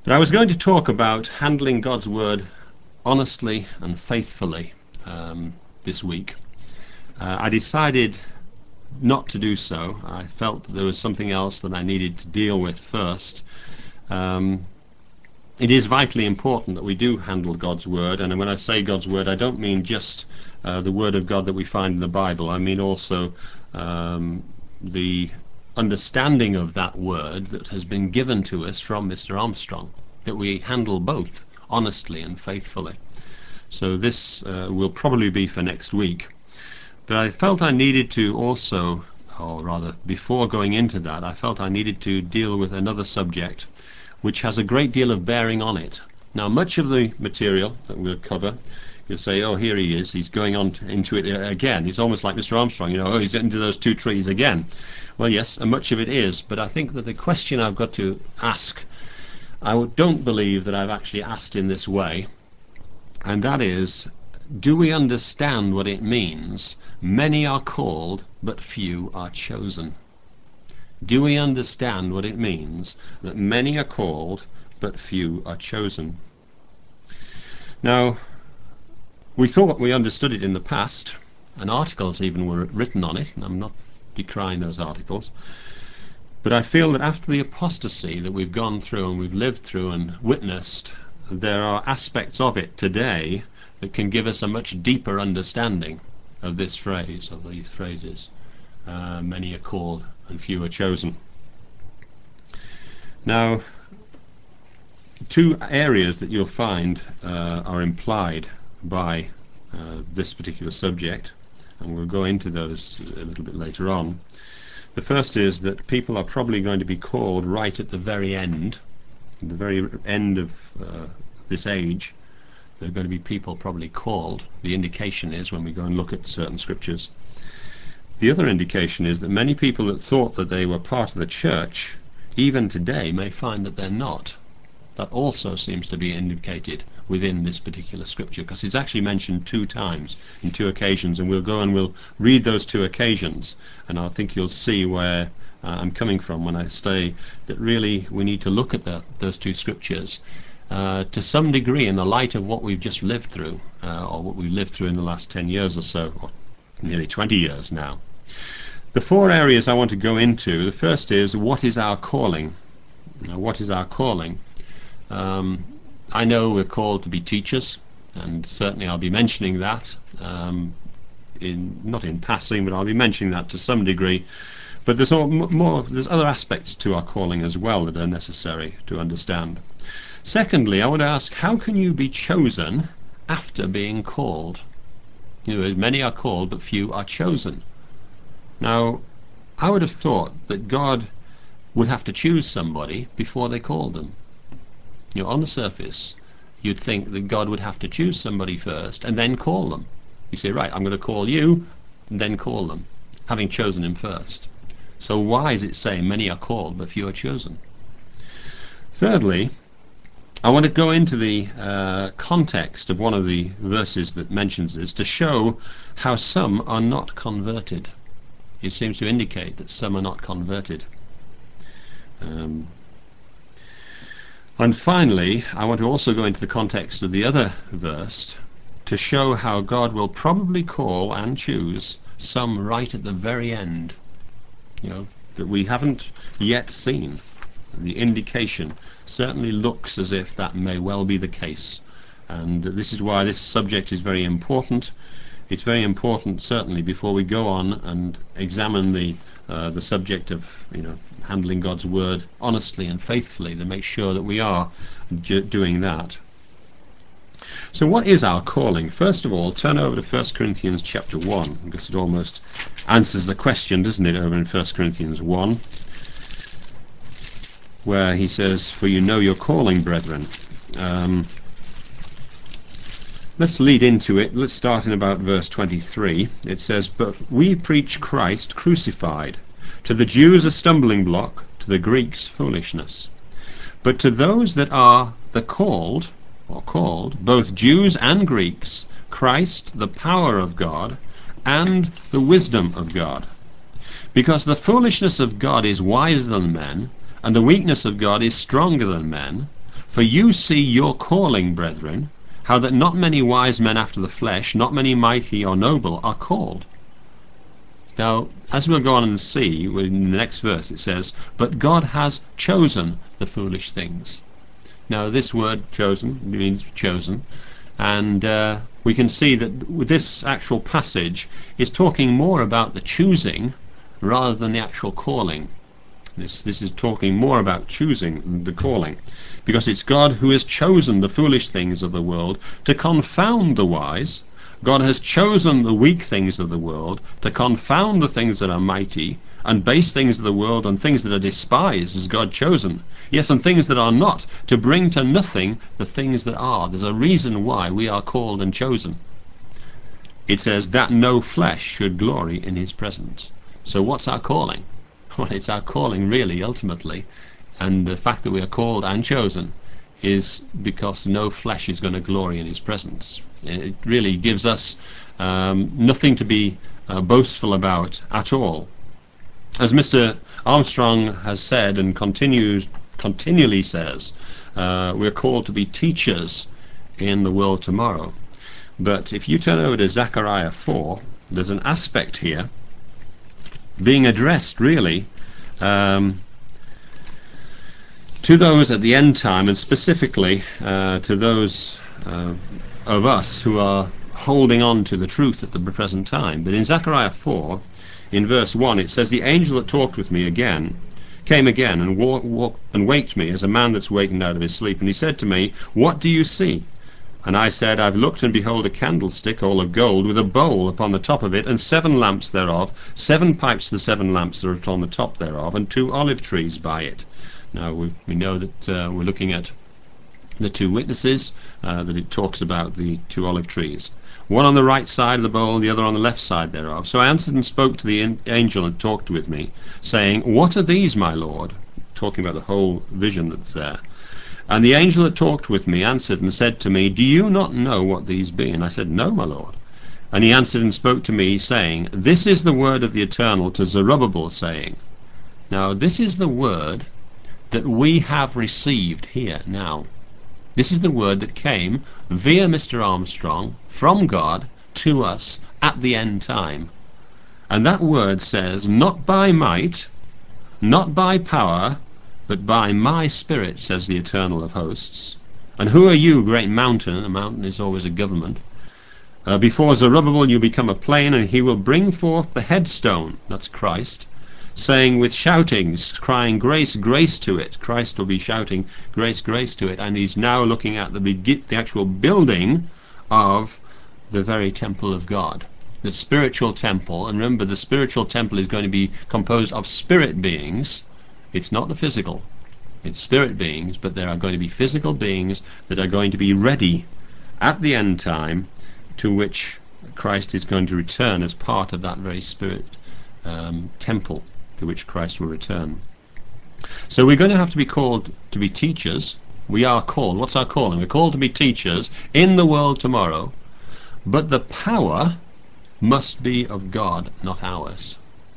But I was going to talk about handling God's Word honestly and faithfully this week. I decided not to do so. I felt that there was something else that I needed to deal with first. It is vitally important that we do handle God's Word, and when I say God's Word, I don't mean just the Word of God that we find in the Bible. I mean also the understanding of that Word that has been given to us from Mr. Armstrong, that we handle both honestly and faithfully. So this will probably be for next week. But I felt I needed to also, or rather before going into that, I felt I needed to deal with another subject which has a great deal of bearing on it. Now, much of the material that we'll cover, you'll say, oh, here he is, he's going on into it again. He's almost like Mr. Armstrong, oh, he's into those two trees again. Well, yes, and much of it is, but I think that the question I've got to ask, I don't believe that I've actually asked in this way, and that is, do we understand what it means? Many are called, but few are chosen. Do we understand what it means that many are called, but few are chosen? Now, we thought we understood it in the past, and articles even were written on it, and I'm not decrying those articles. But I feel that after the apostasy that we've gone through and we've lived through and witnessed, there are aspects of it today that can give us a much deeper understanding of this phrase, of these phrases. Many are called and few are chosen. Now, two areas that you'll find are implied by this particular subject, and we'll go into those a little bit later on. The first is that people are probably going to be called right at the very end of this age. There are going to be people probably called. The indication is when we go and look at certain scriptures. The other indication is that many people that thought that they were part of the church, even today, may find that they're not. That also seems to be indicated within this particular scripture, because it's actually mentioned 2 times, in 2 occasions, and we'll go and we'll read those 2 occasions, and I think you'll see where I'm coming from when I say that really we need to look at those 2 scriptures to some degree in the light of what we've just lived through, or what we've lived through in the last 10 years or so, or nearly 20 years now. The 4 areas I want to go into, the first is, what is our calling? Now, what is our calling? I know we're called to be teachers, and certainly I'll be mentioning that, not in passing, but I'll be mentioning that to some degree. But there's other aspects to our calling as well that are necessary to understand. Secondly, I want to ask, how can you be chosen after being called? Many are called, but few are chosen. Now, I would have thought that God would have to choose somebody before they called them. On the surface, you'd think that God would have to choose somebody first and then call them. You say, right, I'm going to call you, and then call them, having chosen him first. So why is it saying many are called, but few are chosen? Thirdly, I want to go into the context of one of the verses that mentions this to show how some are not converted. It seems to indicate that some are not converted. And finally, I want to also go into the context of the other verse to show how God will probably call and choose some right at the very end, that we haven't yet seen. The indication certainly looks as if that may well be the case. And this is why this subject is very important. It's very important, certainly, before we go on and examine the subject of handling God's Word honestly and faithfully, to make sure that we are doing that. So what is our calling? First of all, turn over to 1 Corinthians chapter 1, because it almost answers the question, doesn't it, over in 1 Corinthians 1, where he says, for you know your calling, brethren. Let's lead into it. Let's start in about verse 23. It says, but we preach Christ crucified, to the Jews a stumbling block, to the Greeks foolishness. But to those that are the called, both Jews and Greeks, Christ the power of God and the wisdom of God. Because the foolishness of God is wiser than men, and the weakness of God is stronger than men. For you see your calling, brethren, how that not many wise men after the flesh, not many mighty or noble, are called. Now, as we'll go on and see, in the next verse it says, but God has chosen the foolish things. Now, this word chosen means chosen, and we can see that this actual passage is talking more about the choosing rather than the actual calling. This is talking more about choosing than the calling, because it's God who has chosen the foolish things of the world to confound the wise. God has chosen the weak things of the world to confound the things that are mighty, and base things of the world and things that are despised has God chosen. Yes, and things that are not, to bring to nothing the things that are. There's a reason why we are called and chosen. It says that no flesh should glory in his presence. So what's our calling? Well, it's our calling really, ultimately, and the fact that we are called and chosen is because no flesh is going to glory in his presence. It really gives us nothing to be boastful about at all. As Mr. Armstrong has said and continually says, we're called to be teachers in the world tomorrow. But if you turn over to Zechariah 4, there's an aspect here being addressed really to those at the end time, and specifically to those of us who are holding on to the truth at the present time. But in Zechariah 4, in verse 1, it says, the angel that talked with me came again and waked me as a man that's wakened out of his sleep. And he said to me, what do you see? And I said, I've looked, and behold, a candlestick all of gold, with a bowl upon the top of it, and 7 lamps thereof, 7 pipes to the 7 lamps that are on the top thereof, and 2 olive trees by it. Now we know that we're looking at the 2 witnesses, that it talks about the 2 olive trees. One on the right side of the bowl, the other on the left side thereof. So I answered and spoke to the angel and talked with me, saying, what are these, my Lord? Talking about the whole vision that's there. And the angel that talked with me answered and said to me, do you not know what these be? And I said, no, my Lord. And he answered and spoke to me, saying, this is the word of the Eternal to Zerubbabel, saying. Now, this is the word that we have received here now. This is the word that came via Mr. Armstrong from God to us at the end time. And that word says, not by might, not by power, but by my spirit, says the Eternal of hosts. And who are you, great mountain? A mountain is always a government. Before Zerubbabel you become a plain, and he will bring forth the headstone, that's Christ, saying with shoutings, crying, grace, grace to it. Christ will be shouting, grace, grace to it. And he's now looking at the actual building of the very temple of God, the spiritual temple. And remember, the spiritual temple is going to be composed of spirit beings. It's not the physical, it's spirit beings, but there are going to be physical beings that are going to be ready at the end time, to which Christ is going to return as part of that very spirit temple to which Christ will return. So we're going to have to be called to be teachers. We are called. What's our calling? We're called to be teachers in the world tomorrow, but the power must be of God, not ours.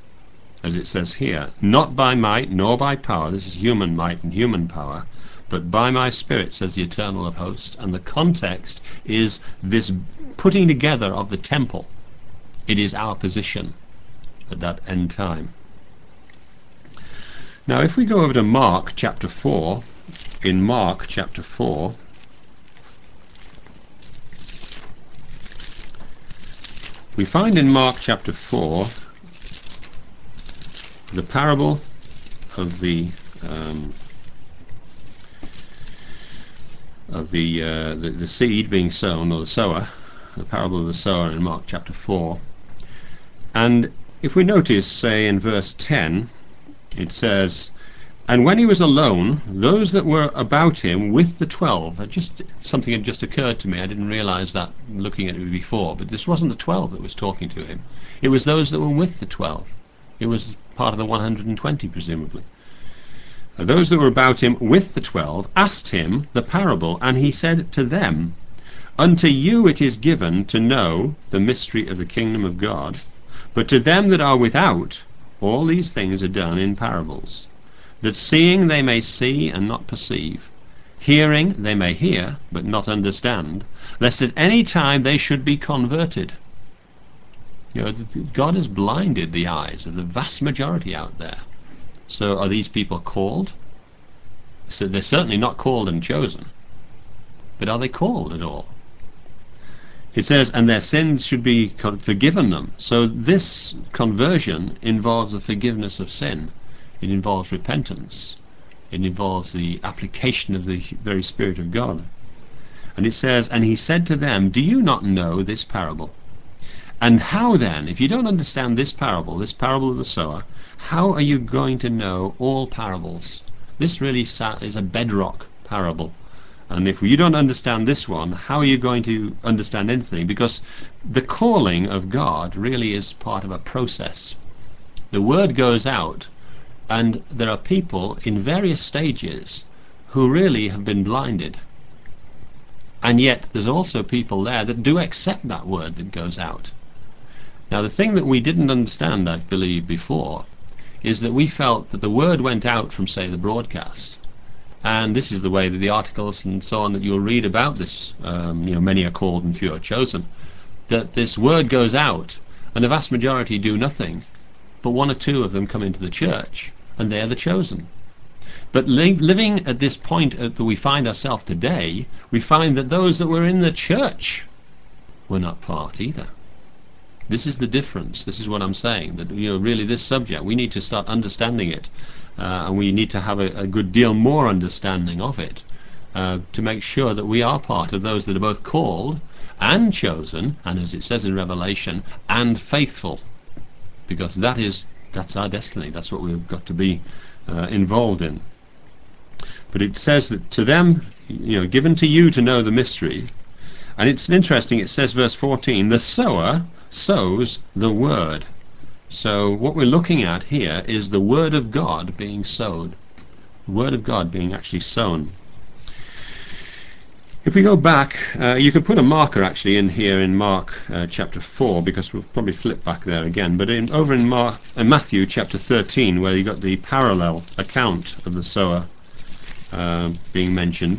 As it says here, not by might nor by power, this is human might and human power, but by my spirit, says the Eternal of hosts. And the context is this putting together of the temple. It is our position at that end time. Now if we go over to Mark chapter 4, in Mark chapter 4, we find in Mark chapter 4 the parable of the seed being sown, or the sower, the parable of the sower in Mark chapter 4. And if we notice, say in verse 10, it says, and when he was alone, those that were about him with the 12, something had just occurred to me. I didn't realize that looking at it before, but this wasn't the 12 that was talking to him. It was those that were with the 12. It was part of the 120, presumably. Those that were about him with the 12 asked him the parable, and he said to them, unto you it is given to know the mystery of the kingdom of God, but to them that are without, all these things are done in parables, that seeing they may see and not perceive, Hearing they may hear, but not understand, lest at any time they should be converted. God has blinded the eyes of the vast majority out there. So are these people called? So they're certainly not called and chosen. But are they called at all? It says, and their sins should be forgiven them. So this conversion involves the forgiveness of sin. It involves repentance. It involves the application of the very Spirit of God. And it says, and he said to them, do you not know this parable? And how then, if you don't understand this parable of the sower, how are you going to know all parables? This really is a bedrock parable. And if you don't understand this one, how are you going to understand anything? Because the calling of God really is part of a process. The word goes out, and there are people in various stages who really have been blinded. And yet there's also people there that do accept that word that goes out. Now the thing that we didn't understand, I believe, before, is that we felt that the word went out from, say, the broadcast. And this is the way that the articles and so on that you'll read about this, many are called and few are chosen, that this word goes out and the vast majority do nothing, but one or two of them come into the church and they're the chosen. But living at this point that we find ourselves today, we find that those that were in the church were not part either. This is the difference. This is what I'm saying, that really this subject, we need to start understanding it, and we need to have a good deal more understanding of it, to make sure that we are part of those that are both called and chosen, and as it says in Revelation, and faithful, because that's our destiny. That's what we've got to be involved in. But it says that to them, given to you to know the mystery. And it's interesting, it says verse 14, the sower sows the word. So what we're looking at here is the word of God being sowed. The word of God being actually sown. If we go back, you could put a marker actually in here in Mark chapter 4, because we'll probably flip back there again. But over in Matthew chapter 13, where you got the parallel account of the sower being mentioned,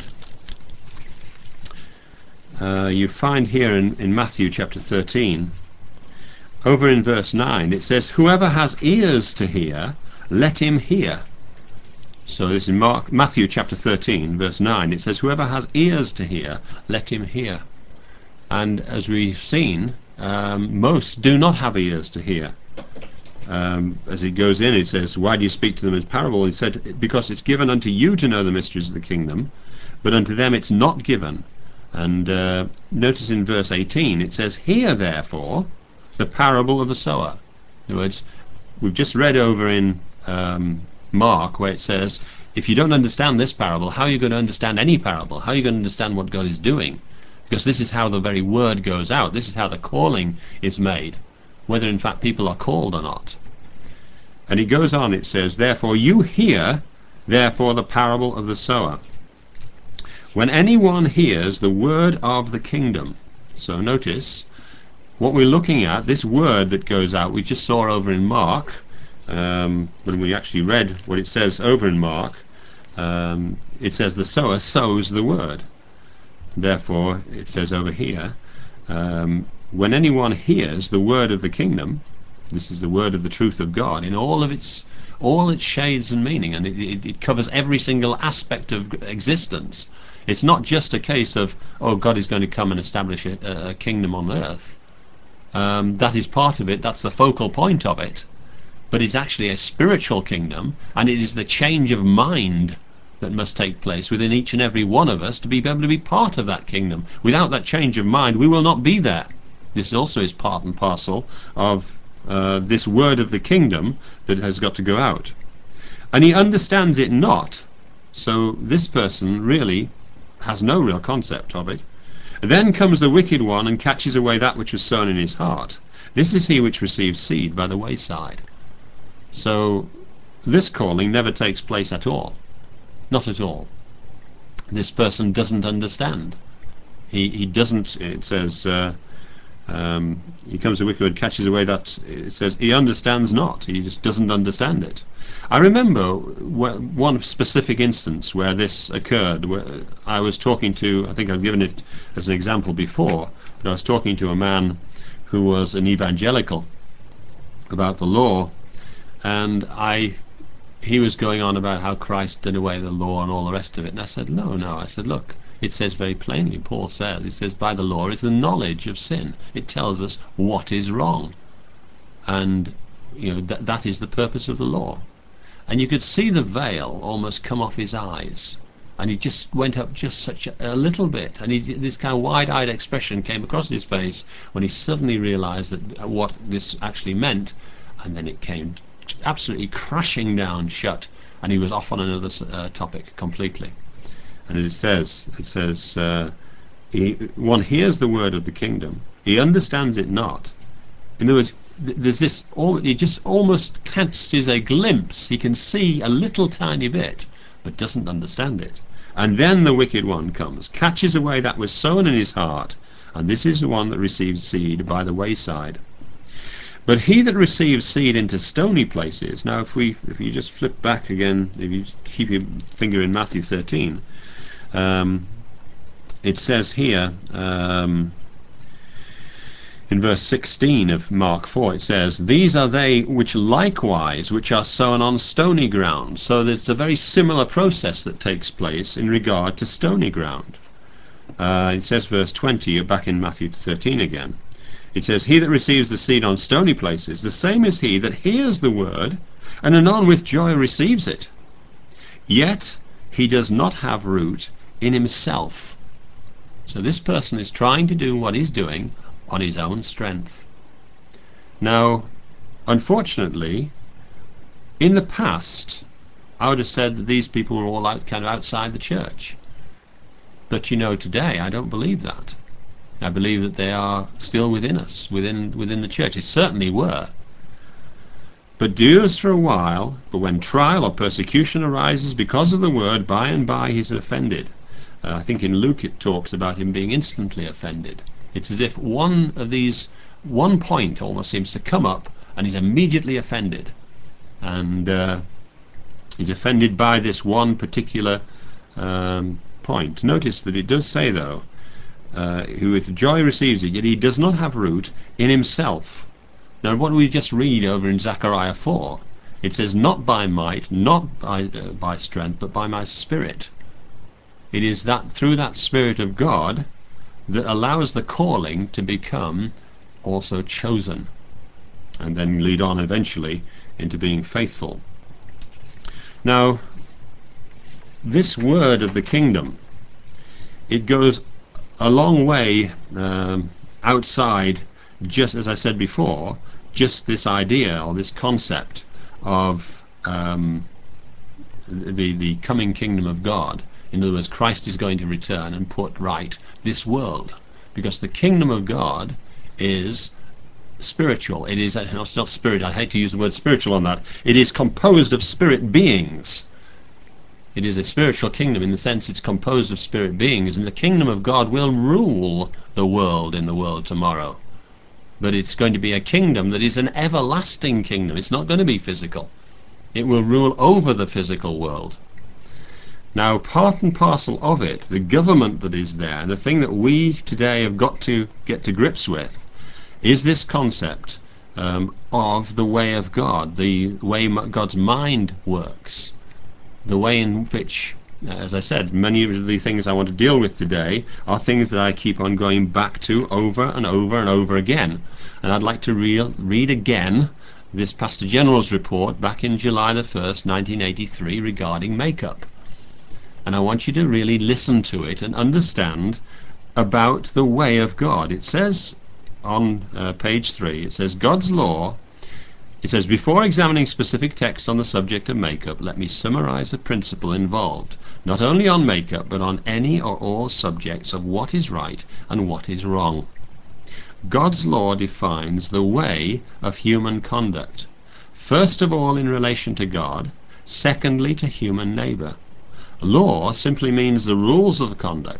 you find here in Matthew chapter 13, over in verse 9, it says, whoever has ears to hear, let him hear. So this is Matthew chapter 13, verse 9. It says, whoever has ears to hear, let him hear. And as we've seen, most do not have ears to hear. As it goes in, it says, why do you speak to them in parable? He said, because it's given unto you to know the mysteries of the kingdom, but unto them it's not given. And notice in verse 18, it says, hear therefore the parable of the sower. In other words, we've just read over in Mark where it says, if you don't understand this parable, how are you going to understand any parable? How are you going to understand what God is doing? Because this is how the very word goes out. This is how the calling is made, whether in fact people are called or not. And it goes on, it says, therefore you hear, therefore the parable of the sower. When anyone hears the word of the kingdom. So notice, what we're looking at, this word that goes out, we just saw over in Mark, when we actually read what it says over in Mark, it says the sower sows the word. Therefore, it says over here, when anyone hears the word of the kingdom, this is the word of the truth of God in all its shades and meaning, and it covers every single aspect of existence. It's not just a case of, oh, God is going to come and establish a kingdom on earth. That is part of it, that's the focal point of it, but it's actually a spiritual kingdom, and it is the change of mind that must take place within each and every one of us to be able to be part of that kingdom. Without that change of mind, we will not be there. This also is part and parcel of this word of the kingdom that has got to go out. And he understands it not, so this person really has no real concept of it. Then comes the wicked one and catches away that which was sown in his heart. This is he which receives seed by the wayside. So this calling never takes place at all. Not at all. This person doesn't understand. He doesn't, it says, He comes, the wicked one catches away that, it says, he understands not. He just doesn't understand it. I remember one specific instance where this occurred, where I was talking to, I think I've given it as an example before, but I was talking to a man who was an evangelical about the law, and he was going on about how Christ did away the law and all the rest of it. And I said, no. I said, look, it says very plainly, Paul says, it says, by the law is the knowledge of sin. It tells us what is wrong. And, that is the purpose of the law. And you could see the veil almost come off his eyes. And he just went up just such a little bit. And this kind of wide-eyed expression came across his face when he suddenly realized that what this actually meant. And then it came absolutely crashing down shut, and he was off on another topic completely. And it says one hears the word of the kingdom, he understands it not. In other words, there's this, he just almost catches a glimpse, he can see a little tiny bit, but doesn't understand it. And then the wicked one comes, catches away that was sown in his heart, and this is the one that receives seed by the wayside. But he that receives seed into stony places, now if you just flip back again, if you keep your finger in Matthew 13, it says here, in verse 16 of Mark 4, it says, these are they which likewise, which are sown on stony ground. So there's a very similar process that takes place in regard to stony ground. It says verse 20, back in Matthew 13 again. It says, he that receives the seed on stony places, the same is he that hears the word, and anon with joy receives it. Yet he does not have root in himself. So this person is trying to do what he's doing on his own strength. Now, unfortunately, in the past, I would have said that these people were all kind of outside the church. But today, I don't believe that. I believe that they are still within us, within the church. It certainly were. But endures for a while, but when trial or persecution arises because of the word, by and by he's offended. I think in Luke it talks about him being instantly offended. It's as if one point almost seems to come up, and he's immediately offended. And he's offended by this one particular point. Notice that it does say, though, who with joy receives it, yet he does not have root in himself. Now, what do we just read over in Zechariah 4? It says, not by might, not by strength, but by my spirit. It is that through that Spirit of God that allows the calling to become also chosen, and then lead on eventually into being faithful. Now, this word of the kingdom, it goes a long way outside, just as I said before, just this idea or this concept of the coming kingdom of God. In other words, Christ is going to return and put right this world, because the kingdom of God is spiritual. It is, it's not spirit, I hate to use the word spiritual on that, it is composed of spirit beings. It is a spiritual kingdom in the sense it's composed of spirit beings, and the kingdom of God will rule the world in the world tomorrow. But it's going to be a kingdom that is an everlasting kingdom. It's not going to be physical. It will rule over the physical world. Now, part and parcel of it, the government that is there, and the thing that we today have got to get to grips with, is this concept of the way of God, the way God's mind works. The way in which, as I said, many of the things I want to deal with today are things that I keep on going back to over and over and over again. And I'd like to read again this Pastor General's report back in July the 1st, 1983, regarding makeup. And I want you to really listen to it and understand about the way of God. It says on page 3, it says, God's law. It says, before examining specific texts on the subject of makeup, let me summarize the principle involved, not only on makeup, but on any or all subjects of what is right and what is wrong. God's law defines the way of human conduct, first of all in relation to God, secondly to human neighbor. Law simply means the rules of conduct.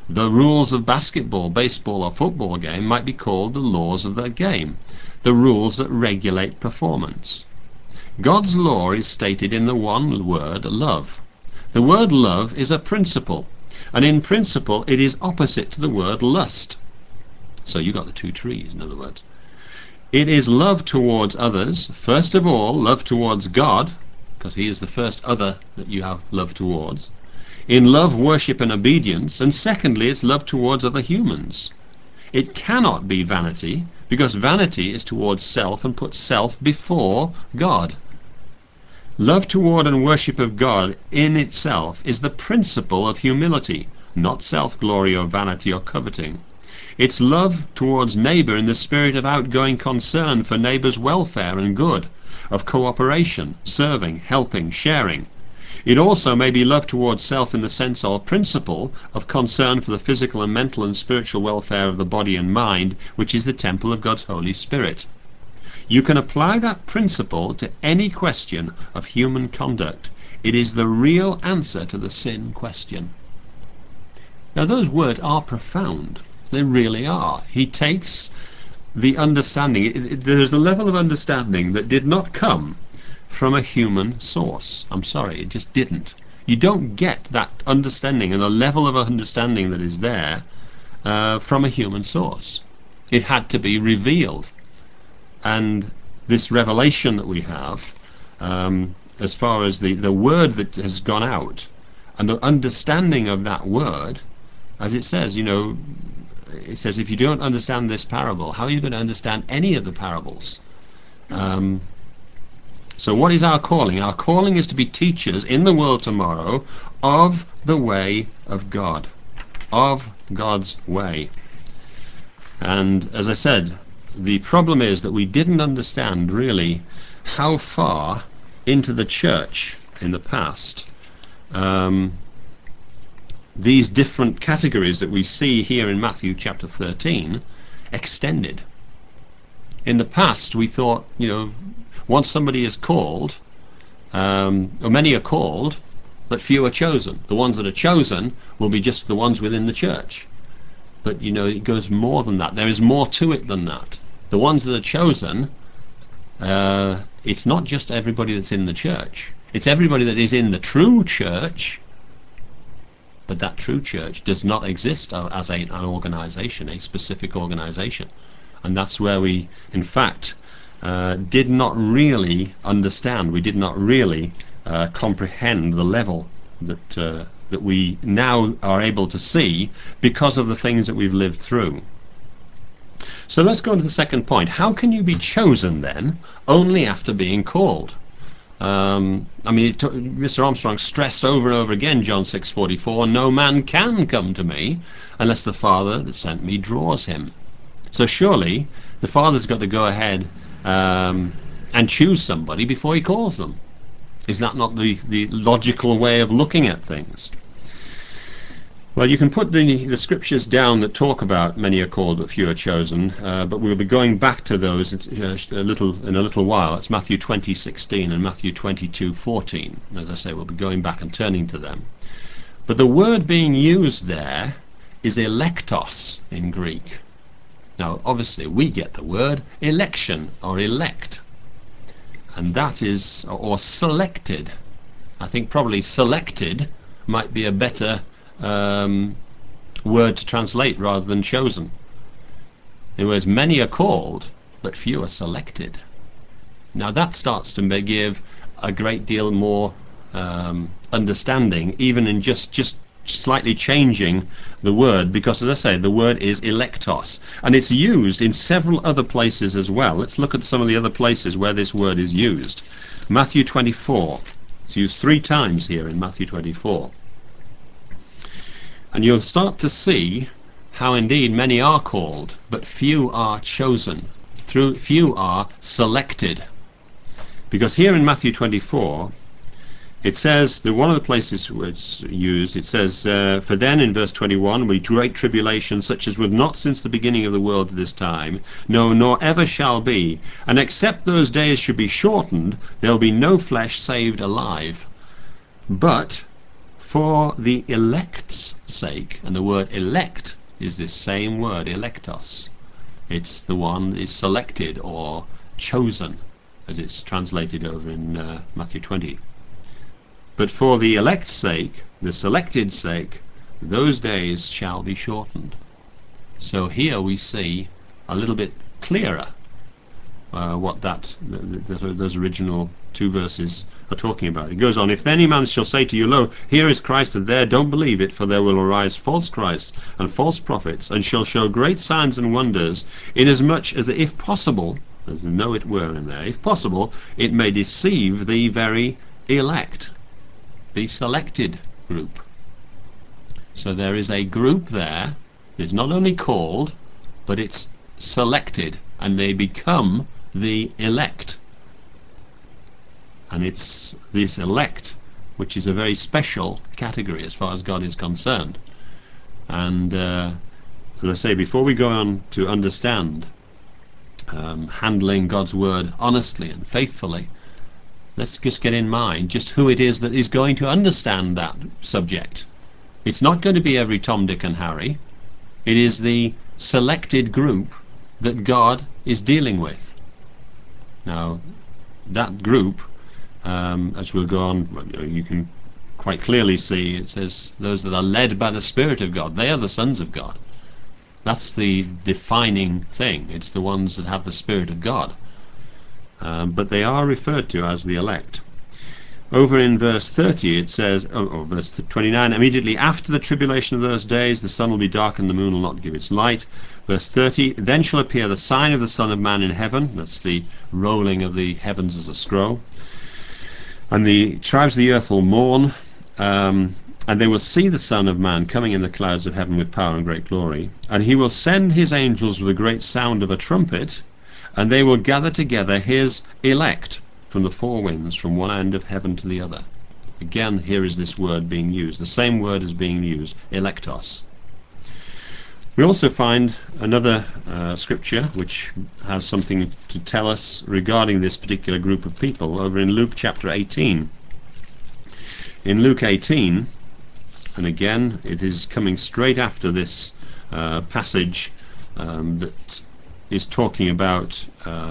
The rules of basketball, baseball or football game might be called the laws of that game, the rules that regulate performance. God's law is stated in the one word, love. The word love is a principle, and in principle it is opposite to the word lust. So you got the two trees, in other words. It is love towards others. First of all, love towards God, because he is the first other that you have love towards. In love, worship and obedience. And secondly, it's love towards other humans. It cannot be vanity, because vanity is towards self and puts self before God. Love toward and worship of God in itself is the principle of humility, not self-glory or vanity or coveting. It's love towards neighbour in the spirit of outgoing concern for neighbour's welfare and good, of cooperation, serving, helping, sharing. It also may be love towards self in the sense or principle of concern for the physical and mental and spiritual welfare of the body and mind, which is the temple of God's Holy Spirit. You can apply that principle to any question of human conduct. It is the real answer to the sin question. Now those words are profound. They really are. He takes the understanding. There's a level of understanding that did not come from a human source. I'm sorry, it just didn't. You don't get that understanding and the level of understanding that is there from a human source. It had to be revealed. And this revelation that we have, as far as the word that has gone out, and the understanding of that word, as it says, it says, if you don't understand this parable, how are you going to understand any of the parables? So what is our calling? Our calling is to be teachers in the world tomorrow of the way of God, of God's way. And as I said, the problem is that we didn't understand really how far into the church in the past these different categories that we see here in Matthew chapter 13 extended. In the past we thought, once somebody is called, or many are called, but few are chosen. The ones that are chosen will be just the ones within the church. But it goes more than that. There is more to it than that. The ones that are chosen, it's not just everybody that's in the church. It's everybody that is in the true church. But that true church does not exist as an organization, a specific organization. And that's where we, in fact, did not really understand. We did not really comprehend the level that we now are able to see because of the things that we've lived through. So let's go on to the second point. How can you be chosen then only after being called? Mr. Armstrong stressed over and over again John 6:44, no man can come to me unless the Father that sent me draws him. So surely the Father's got to go ahead and choose somebody before he calls them. Is that not the logical way of looking at things? Well, you can put the scriptures down that talk about many are called but few are chosen, but we'll be going back to those in a little while. It's Matthew 20:16 and Matthew 22:14. As I say, we'll be going back and turning to them. But the word being used there is electos in Greek. Now, obviously, we get the word election or elect, and that is, or selected. I think probably selected might be a better word to translate rather than chosen. In other words, many are called, but few are selected. Now that starts to give a great deal more understanding, even in just slightly changing the word, because as I say, the word is electos, and it's used in several other places as well. Let's look at some of the other places where this word is used. Matthew 24. It's used 3 times here in Matthew 24. And you'll start to see how indeed many are called, but few are chosen. Few are selected. Because here in Matthew 24, it says, one of the places where it's used, it says, for then in verse 21, we great tribulation such as was not since the beginning of the world to this time, no, nor ever shall be. And except those days should be shortened, there will be no flesh saved alive. But For the elect's sake, and the word elect is this same word, electos. It's the one that is selected or chosen, as it's translated over in Matthew 20. But for the elect's sake, the selected sake, those days shall be shortened. So here we see a little bit clearer what those original two verses are talking about. It goes on, if any man shall say to you, lo, here is Christ, and there, don't believe it, for there will arise false Christs and false prophets, and shall show great signs and wonders, inasmuch as if possible, there's no it were in there, if possible, it may deceive the very elect, the selected group. So there is a group there. It's not only called, but it's selected, and they become the elect. And it's this elect which is a very special category as far as God is concerned. And as I say, before we go on to understand handling God's word honestly and faithfully, let's just get in mind just who it is that is going to understand that subject. It's not going to be every Tom, Dick and Harry. It is the selected group that God is dealing with. Now, that group, as we'll go on, you can quite clearly see it says those that are led by the Spirit of God. They are the sons of God. That's the defining thing. It's the ones that have the Spirit of God. But they are referred to as the elect. Over in verse 30 it says, verse 29, immediately after the tribulation of those days the sun will be dark and the moon will not give its light. Verse 30, then shall appear the sign of the Son of Man in heaven. That's the rolling of the heavens as a scroll. And the tribes of the earth will mourn, and they will see the Son of Man coming in the clouds of heaven with power and great glory. And he will send his angels with a great sound of a trumpet, and they will gather together his elect from the four winds, from one end of heaven to the other. Again, here is this word being used. The same word is being used, electos. We also find another scripture which has something to tell us regarding this particular group of people over in Luke chapter 18. In Luke 18, and again it is coming straight after this passage that is talking about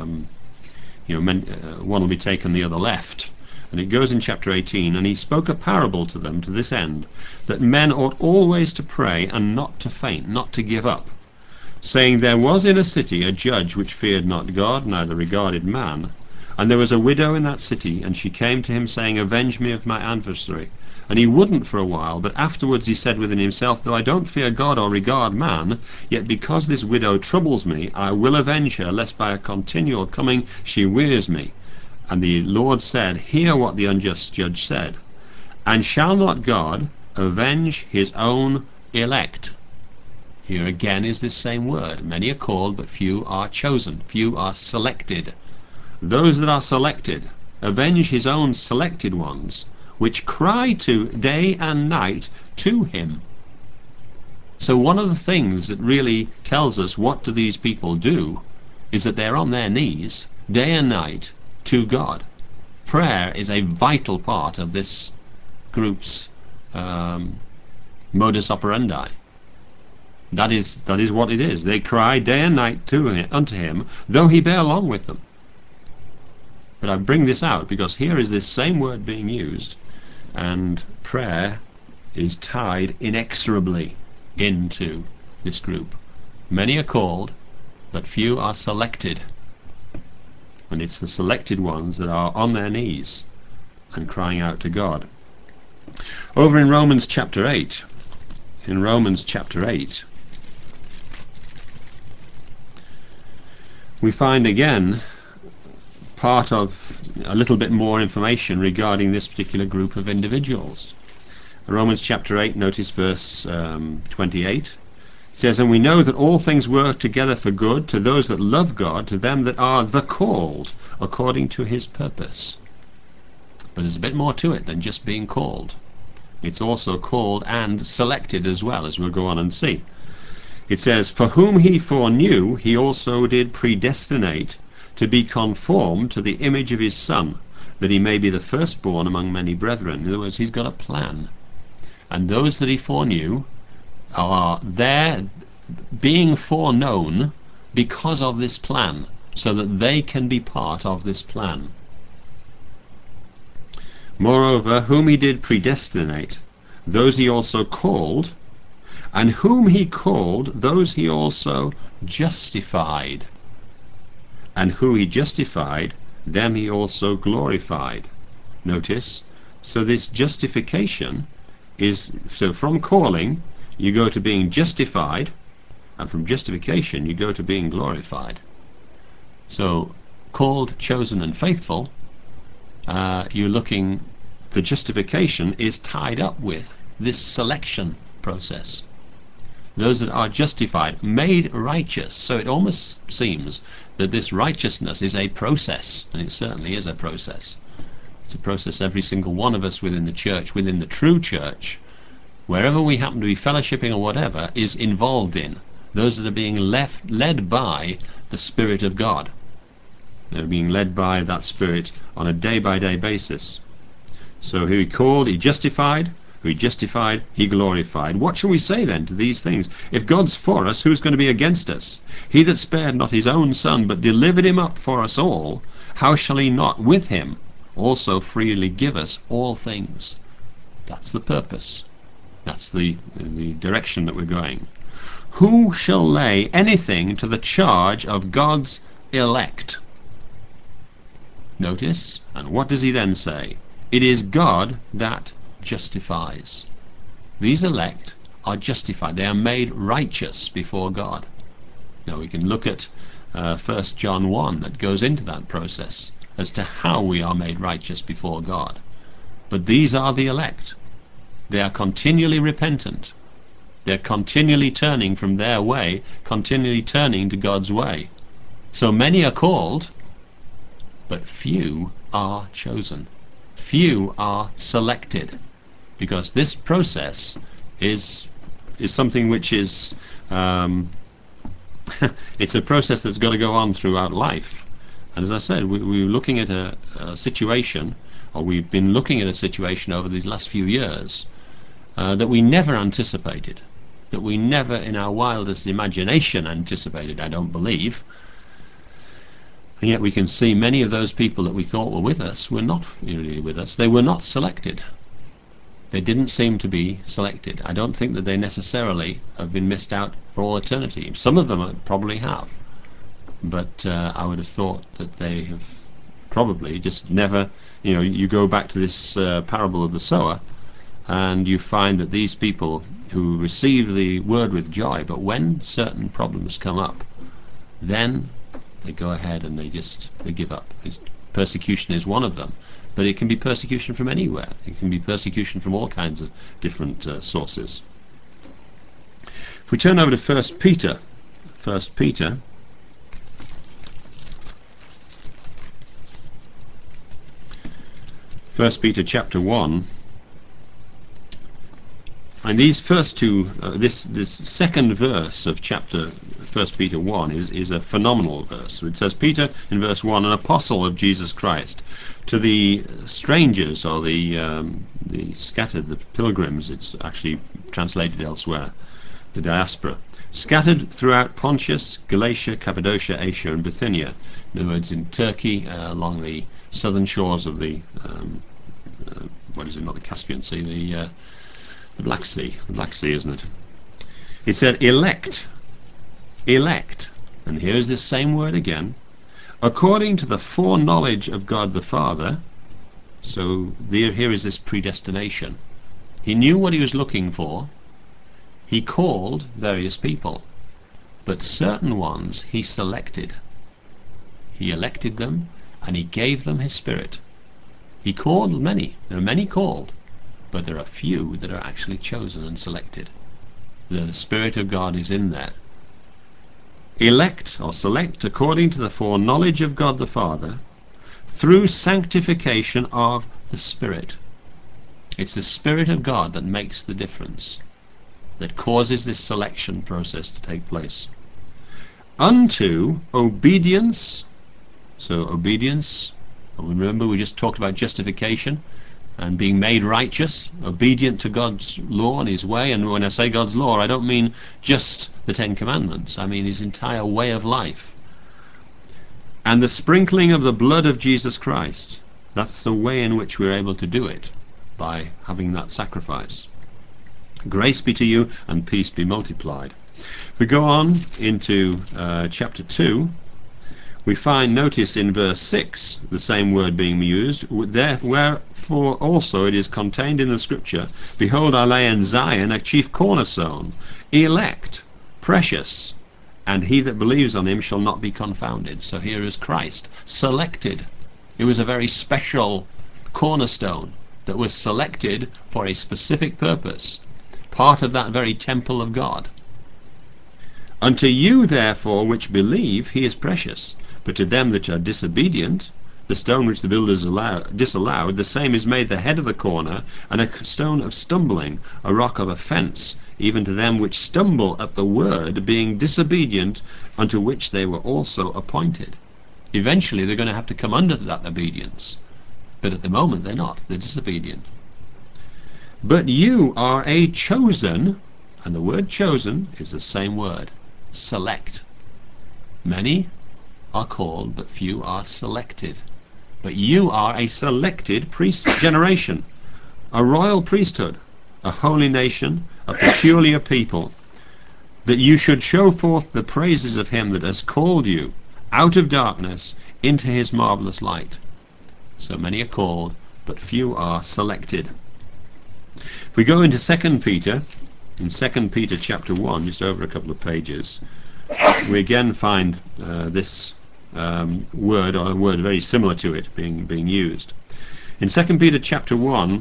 one will be taken, the other left. And it goes in chapter 18, and he spoke a parable to them to this end, that men ought always to pray and not to faint, not to give up, saying, there was in a city a judge which feared not God, neither regarded man. And there was a widow in that city, and she came to him, saying, avenge me of my adversary. And he wouldn't for a while, but afterwards he said within himself, though I don't fear God or regard man, yet because this widow troubles me, I will avenge her, lest by a continual coming she wearies me. And the Lord said, hear what the unjust judge said. And shall not God avenge his own elect? Here again is this same word. Many are called, but few are chosen. Few are selected. Those that are selected, avenge his own selected ones, which cry to day and night to him. So one of the things that really tells us what do these people do is that they're on their knees day and night to God. Prayer is a vital part of this group's modus operandi. That is what it is. They cry day and night unto him, though he bear long with them. But I bring this out because here is this same word being used, and prayer is tied inexorably into this group. Many are called, but few are selected. And it's the selected ones that are on their knees and crying out to God. Over in Romans chapter 8, we find again part of a little bit more information regarding this particular group of individuals. Romans chapter 8, notice verse 28. It says, and we know that all things work together for good to those that love God, to them that are the called according to his purpose. But there's a bit more to it than just being called. It's also called and selected as well, as we'll go on and see. It says, for whom he foreknew, he also did predestinate to be conformed to the image of his Son, that he may be the firstborn among many brethren. In other words, he's got a plan. And those that he foreknew are there being foreknown because of this plan, so that they can be part of this plan. Moreover, whom he did predestinate, those he also called, and whom he called, those he also justified. And who he justified, them he also glorified. Notice, so this justification is, so from calling you go to being justified, and from justification you go to being glorified. So called, chosen and faithful, you're looking, the justification is tied up with this selection process. Those that are justified, made righteous. So it almost seems that this righteousness is a process, and it certainly is a process. It's a process every single one of us within the church, within the true church, wherever we happen to be fellowshipping or whatever, is involved in. Those that are being led by the Spirit of God. They're being led by that Spirit on a day-by-day basis. So who he called, he justified. Who he justified, he glorified. What shall we say then to these things? If God's for us, who's going to be against us? He that spared not his own Son, but delivered him up for us all, how shall he not with him also freely give us all things? That's the purpose. That's the direction that we're going. Who shall lay anything to the charge of God's elect? Notice, and what does he then say? It is God that justifies. These elect are justified. They are made righteous before God. Now we can look at 1 John 1 that goes into that process as to how we are made righteous before God. But these are the elect. They are continually repentant. They're continually turning from their way, continually turning to God's way. So many are called, but few are chosen. Few are selected, because this process is something which is it's a process that's got to go on throughout life. And as I said, we're looking at a situation, or we've been looking at a situation over these last few years that we never anticipated, that we never in our wildest imagination anticipated, I don't believe. And yet we can see many of those people that we thought were with us were not really with us. They were not selected. They didn't seem to be selected. I don't think that they necessarily have been missed out for all eternity. Some of them probably have. But I would have thought that they have probably just never, you go back to this parable of the sower, and you find that these people who receive the word with joy, but when certain problems come up, then they go ahead and they give up. Persecution is one of them, but it can be persecution from anywhere. It can be persecution from all kinds of different sources. If we turn over to 1 Peter, 1 Peter chapter 1, and these first two, this second verse of chapter 1 Peter 1 is a phenomenal verse. It says, Peter in verse 1, an apostle of Jesus Christ, to the strangers, or the scattered, the pilgrims, it's actually translated elsewhere, the diaspora, scattered throughout Pontus, Galatia, Cappadocia, Asia and Bithynia. In other words, in Turkey, along the southern shores of the, what is it, not the Caspian Sea, the Black Sea, isn't it? It said elect, and here is this same word again, according to the foreknowledge of God the Father. So here is this predestination. He knew what he was looking for. He called various people, but certain ones he selected. He elected them, and he gave them his Spirit. He called many. There are many called, but there are few that are actually chosen and selected. The Spirit of God is in there. Elect or select according to the foreknowledge of God the Father, through sanctification of the Spirit. It's the Spirit of God that makes the difference, that causes this selection process to take place. Unto obedience. So obedience, remember we just talked about justification. and being made righteous, obedient to God's law and his way. And when I say God's law, I don't mean just the Ten Commandments. I mean his entire way of life. And the sprinkling of the blood of Jesus Christ. That's the way in which we're able to do it, by having that sacrifice. Grace be to you and peace be multiplied. If we go on into chapter 2, we find, notice in verse 6, the same word being used, wherefore also it is contained in the scripture, behold, I lay in Zion a chief cornerstone, elect, precious, and he that believes on him shall not be confounded. So here is Christ, selected. It was a very special cornerstone that was selected for a specific purpose, part of that very temple of God. Unto you therefore which believe he is precious, but to them that are disobedient, the stone which the builders disallowed, the same is made the head of the corner, and a stone of stumbling, a rock of offence, even to them which stumble at the word, being disobedient, unto which they were also appointed. Eventually they're going to have to come under that obedience, but at the moment they're not. They're disobedient. But you are a chosen, and the word chosen is the same word, select. Many are called, but few are selected. But you are a selected generation, a royal priesthood, a holy nation, a peculiar people, that you should show forth the praises of him that has called you out of darkness into his marvelous light. So many are called, but few are selected. If we go into 2 Peter, in 2 Peter chapter 1, just over a couple of pages, we again find this word, or a word very similar to it, being used. In 2 Peter chapter 1,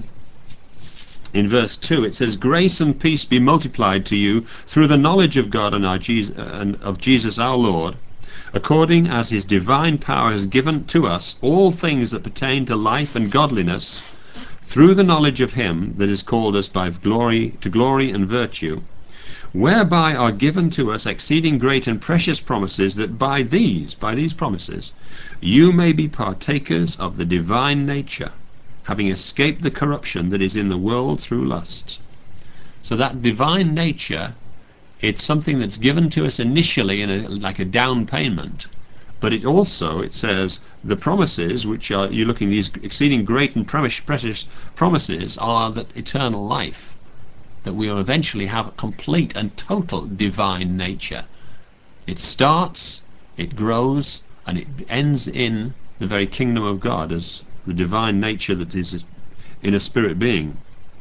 in verse 2, it says, grace and peace be multiplied to you through the knowledge of God and of Jesus our Lord, according as his divine power has given to us all things that pertain to life and godliness, through the knowledge of him that has called us by glory and virtue, whereby are given to us exceeding great and precious promises, that by these promises you may be partakers of the divine nature, having escaped the corruption that is in the world through lusts. So that divine nature, it's something that's given to us initially like a down payment, but it says the promises, which are, you're looking, these exceeding great and precious promises, are that eternal life, that we will eventually have a complete and total divine nature. It starts, it grows, and it ends in the very kingdom of God as the divine nature that is in a spirit being.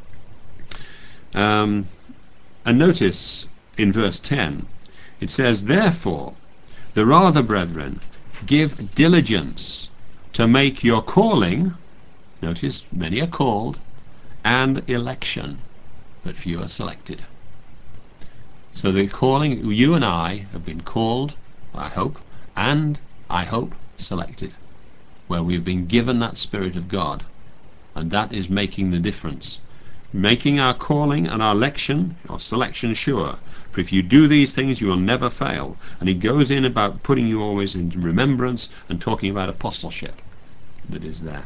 And notice in verse 10, it says, therefore, the rather, brethren, give diligence to make your calling, notice many are called, and election, but few are selected. So the calling, you and I have been called, I hope, and I hope selected, where we've been given that Spirit of God, and that is making the difference, making our calling and our election or selection sure. For if you do these things, you will never fail. And he goes in about putting you always in remembrance and talking about apostleship that is there.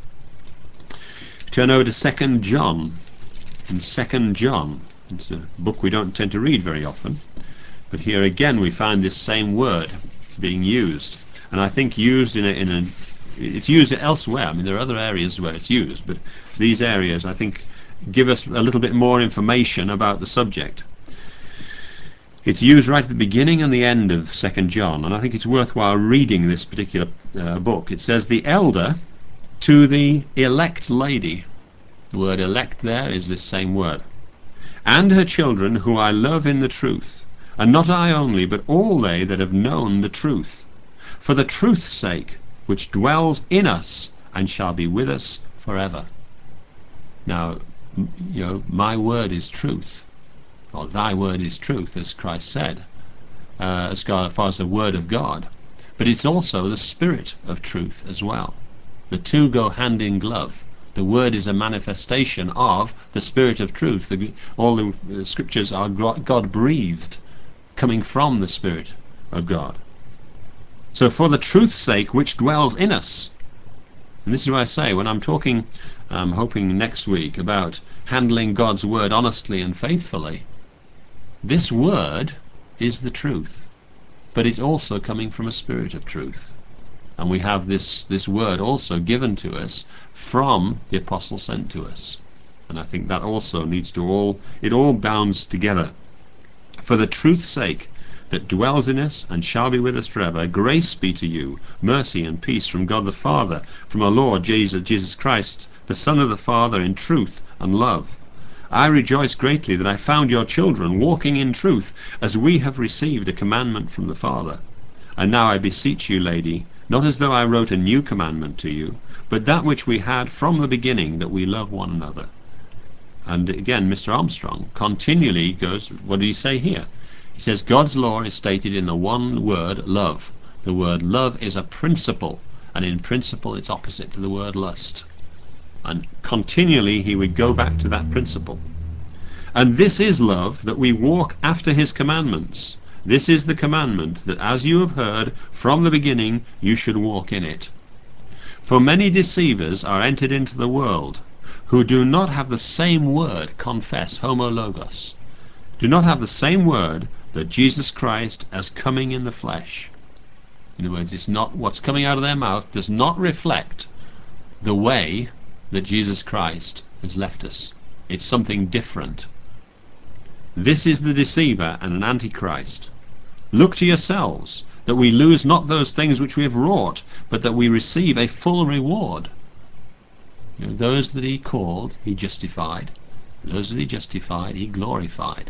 Turn over to 2 John. In 2 John, it's a book we don't tend to read very often, but here again we find this same word being used, and I think used it's used elsewhere. I mean, there are other areas where it's used, but these areas, I think, give us a little bit more information about the subject. It's used right at the beginning and the end of 2 John, and I think it's worthwhile reading this particular book. It says, the elder to the elect lady. The word elect there is this same word. And her children, who I love in the truth, and not I only, but all they that have known the truth, for the truth's sake, which dwells in us and shall be with us forever. Now, my word is truth, or thy word is truth, as Christ said, as far as the word of God. But it's also the spirit of truth as well. The two go hand in glove. The word is a manifestation of the spirit of truth. All the scriptures are God-breathed, coming from the Spirit of God. So for the truth's sake, which dwells in us. And this is what I say, when I'm talking I'm hoping next week, about handling God's word honestly and faithfully. This word is the truth, but it's also coming from a spirit of truth. And we have this word also given to us from the apostle sent to us. And I think that also needs to it all bounds together. For the truth's sake that dwells in us and shall be with us forever, grace be to you, mercy and peace from God the Father, from our Lord Jesus Christ, the Son of the Father, in truth and love. I rejoice greatly that I found your children walking in truth, as we have received a commandment from the Father. And now I beseech you, lady, not as though I wrote a new commandment to you, but that which we had from the beginning, that we love one another. And again, Mr. Armstrong continually goes, what did he say here? He says God's law is stated in the one word, love. The word love is a principle, and in principle it's opposite to the word lust. And continually he would go back to that principle. And this is love, that we walk after his commandments. This is the commandment, that as you have heard from the beginning, you should walk in it. For many deceivers are entered into the world, who do not have the same word, confess, homologos, do not have the same word, that Jesus Christ as coming in the flesh. In other words, it's not what's coming out of their mouth does not reflect the way that Jesus Christ has left us. It's something different. This is the deceiver and an antichrist. Look to yourselves, that we lose not those things which we have wrought, but that we receive a full reward. Those that he called, he justified. Those that he justified, he glorified.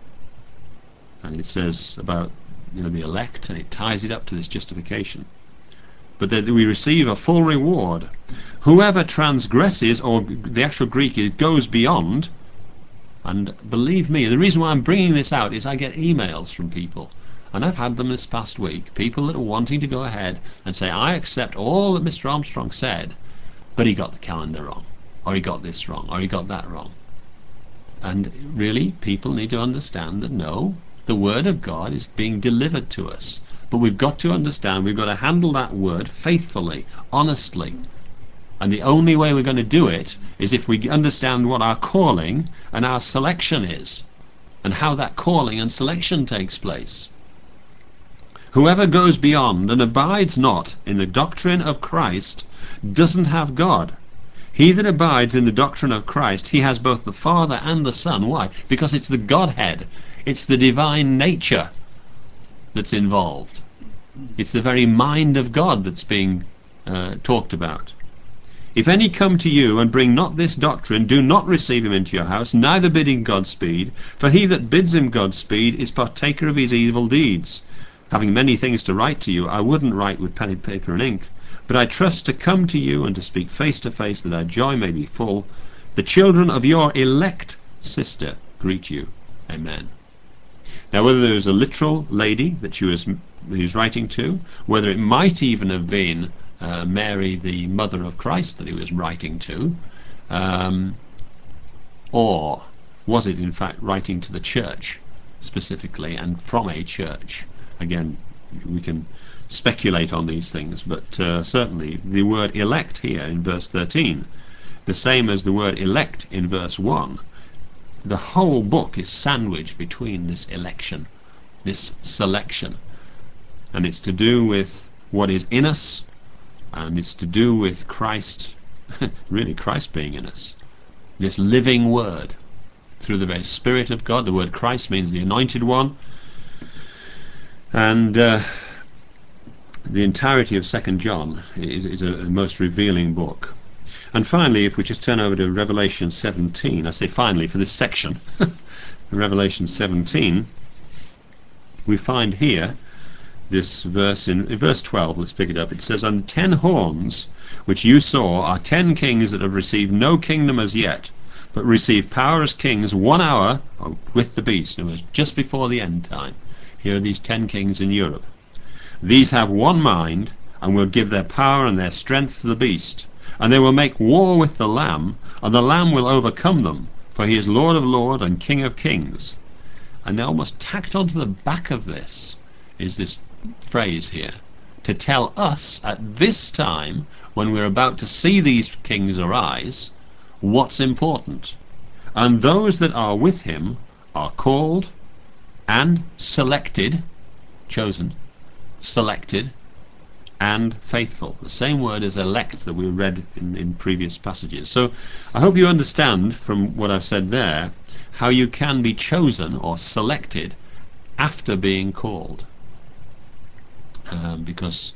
And it says about the elect, and it ties it up to this justification. But that we receive a full reward. Whoever transgresses, or the actual Greek is goes beyond, and believe me, the reason why I'm bringing this out is I get emails from people, and I've had them this past week, people that are wanting to go ahead and say, I accept all that Mr. Armstrong said, but he got the calendar wrong, or he got this wrong, or he got that wrong. And really, people need to understand that no, the Word of God is being delivered to us. But we've got to understand, we've got to handle that Word faithfully, honestly. And the only way we're going to do it is if we understand what our calling and our selection is, and how that calling and selection takes place. Whoever goes beyond and abides not in the doctrine of Christ doesn't have God. He that abides in the doctrine of Christ, he has both the Father and the Son. Why? Because it's the Godhead. It's the divine nature that's involved. It's the very mind of God that's being talked about. If any come to you and bring not this doctrine, do not receive him into your house, neither bid him Godspeed. For he that bids him Godspeed is partaker of his evil deeds. Having many things to write to you, I wouldn't write with pen and paper and ink, but I trust to come to you and to speak face to face, that our joy may be full. The children of your elect sister greet you. Amen. Now, whether there was a literal lady that he was writing to, whether it might even have been Mary, the mother of Christ, that he was writing to, or was it in fact writing to the church specifically, and from a church? Again, we can speculate on these things, but certainly the word elect here in verse 13, the same as the word elect in verse 1, the whole book is sandwiched between this election, this selection, and it's to do with what is in us, and it's to do with Christ, really Christ being in us, this living word through the very Spirit of God. The word Christ means the anointed one, and the entirety of 2 John is a most revealing book. And finally, if we just turn over to Revelation 17, I say finally for this section, Revelation 17, we find here this verse in verse 12. Let's pick it up. It says, "And 10 horns which you saw are 10 kings that have received no kingdom as yet, but receive power as kings 1 hour with the beast." It was just before the end time. Here are these 10 kings in Europe. "These have one mind, and will give their power and their strength to the beast. And they will make war with the Lamb, and the Lamb will overcome them, for he is Lord of lords and King of kings." And almost tacked onto the back of this is this phrase here, to tell us at this time, when we're about to see these kings arise, what's important. And those that are with him are called and selected, chosen, selected, and faithful. The same word as elect that we read in previous passages. So I hope you understand from what I've said there how you can be chosen or selected after being called. Because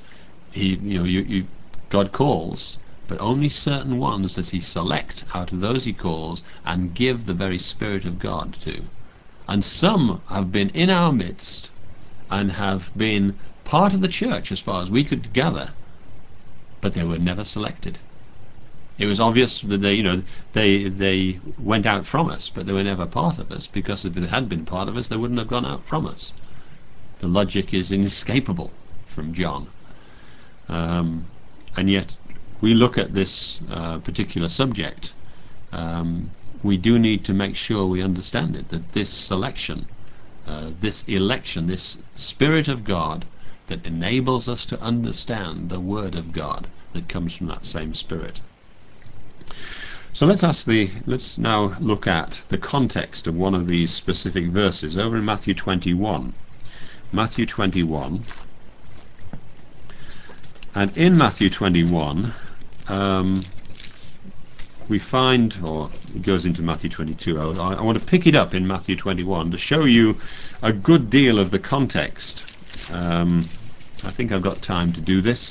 God calls, but only certain ones does he select out of those he calls and give the very Spirit of God to. And some have been in our midst and have been part of the church as far as we could gather, but they were never selected. It was obvious that they went out from us, but they were never part of us, because if they had been part of us, they wouldn't have gone out from us. The logic is inescapable from John. And yet, we look at this particular subject, we do need to make sure we understand it, that this selection, this election, this Spirit of God that enables us to understand the Word of God that comes from that same Spirit. So let's now look at the context of one of these specific verses over in Matthew 21. Matthew 21. And in Matthew 21, we find, or it goes into Matthew 22, I want to pick it up in Matthew 21 to show you a good deal of the context. I think I've got time to do this,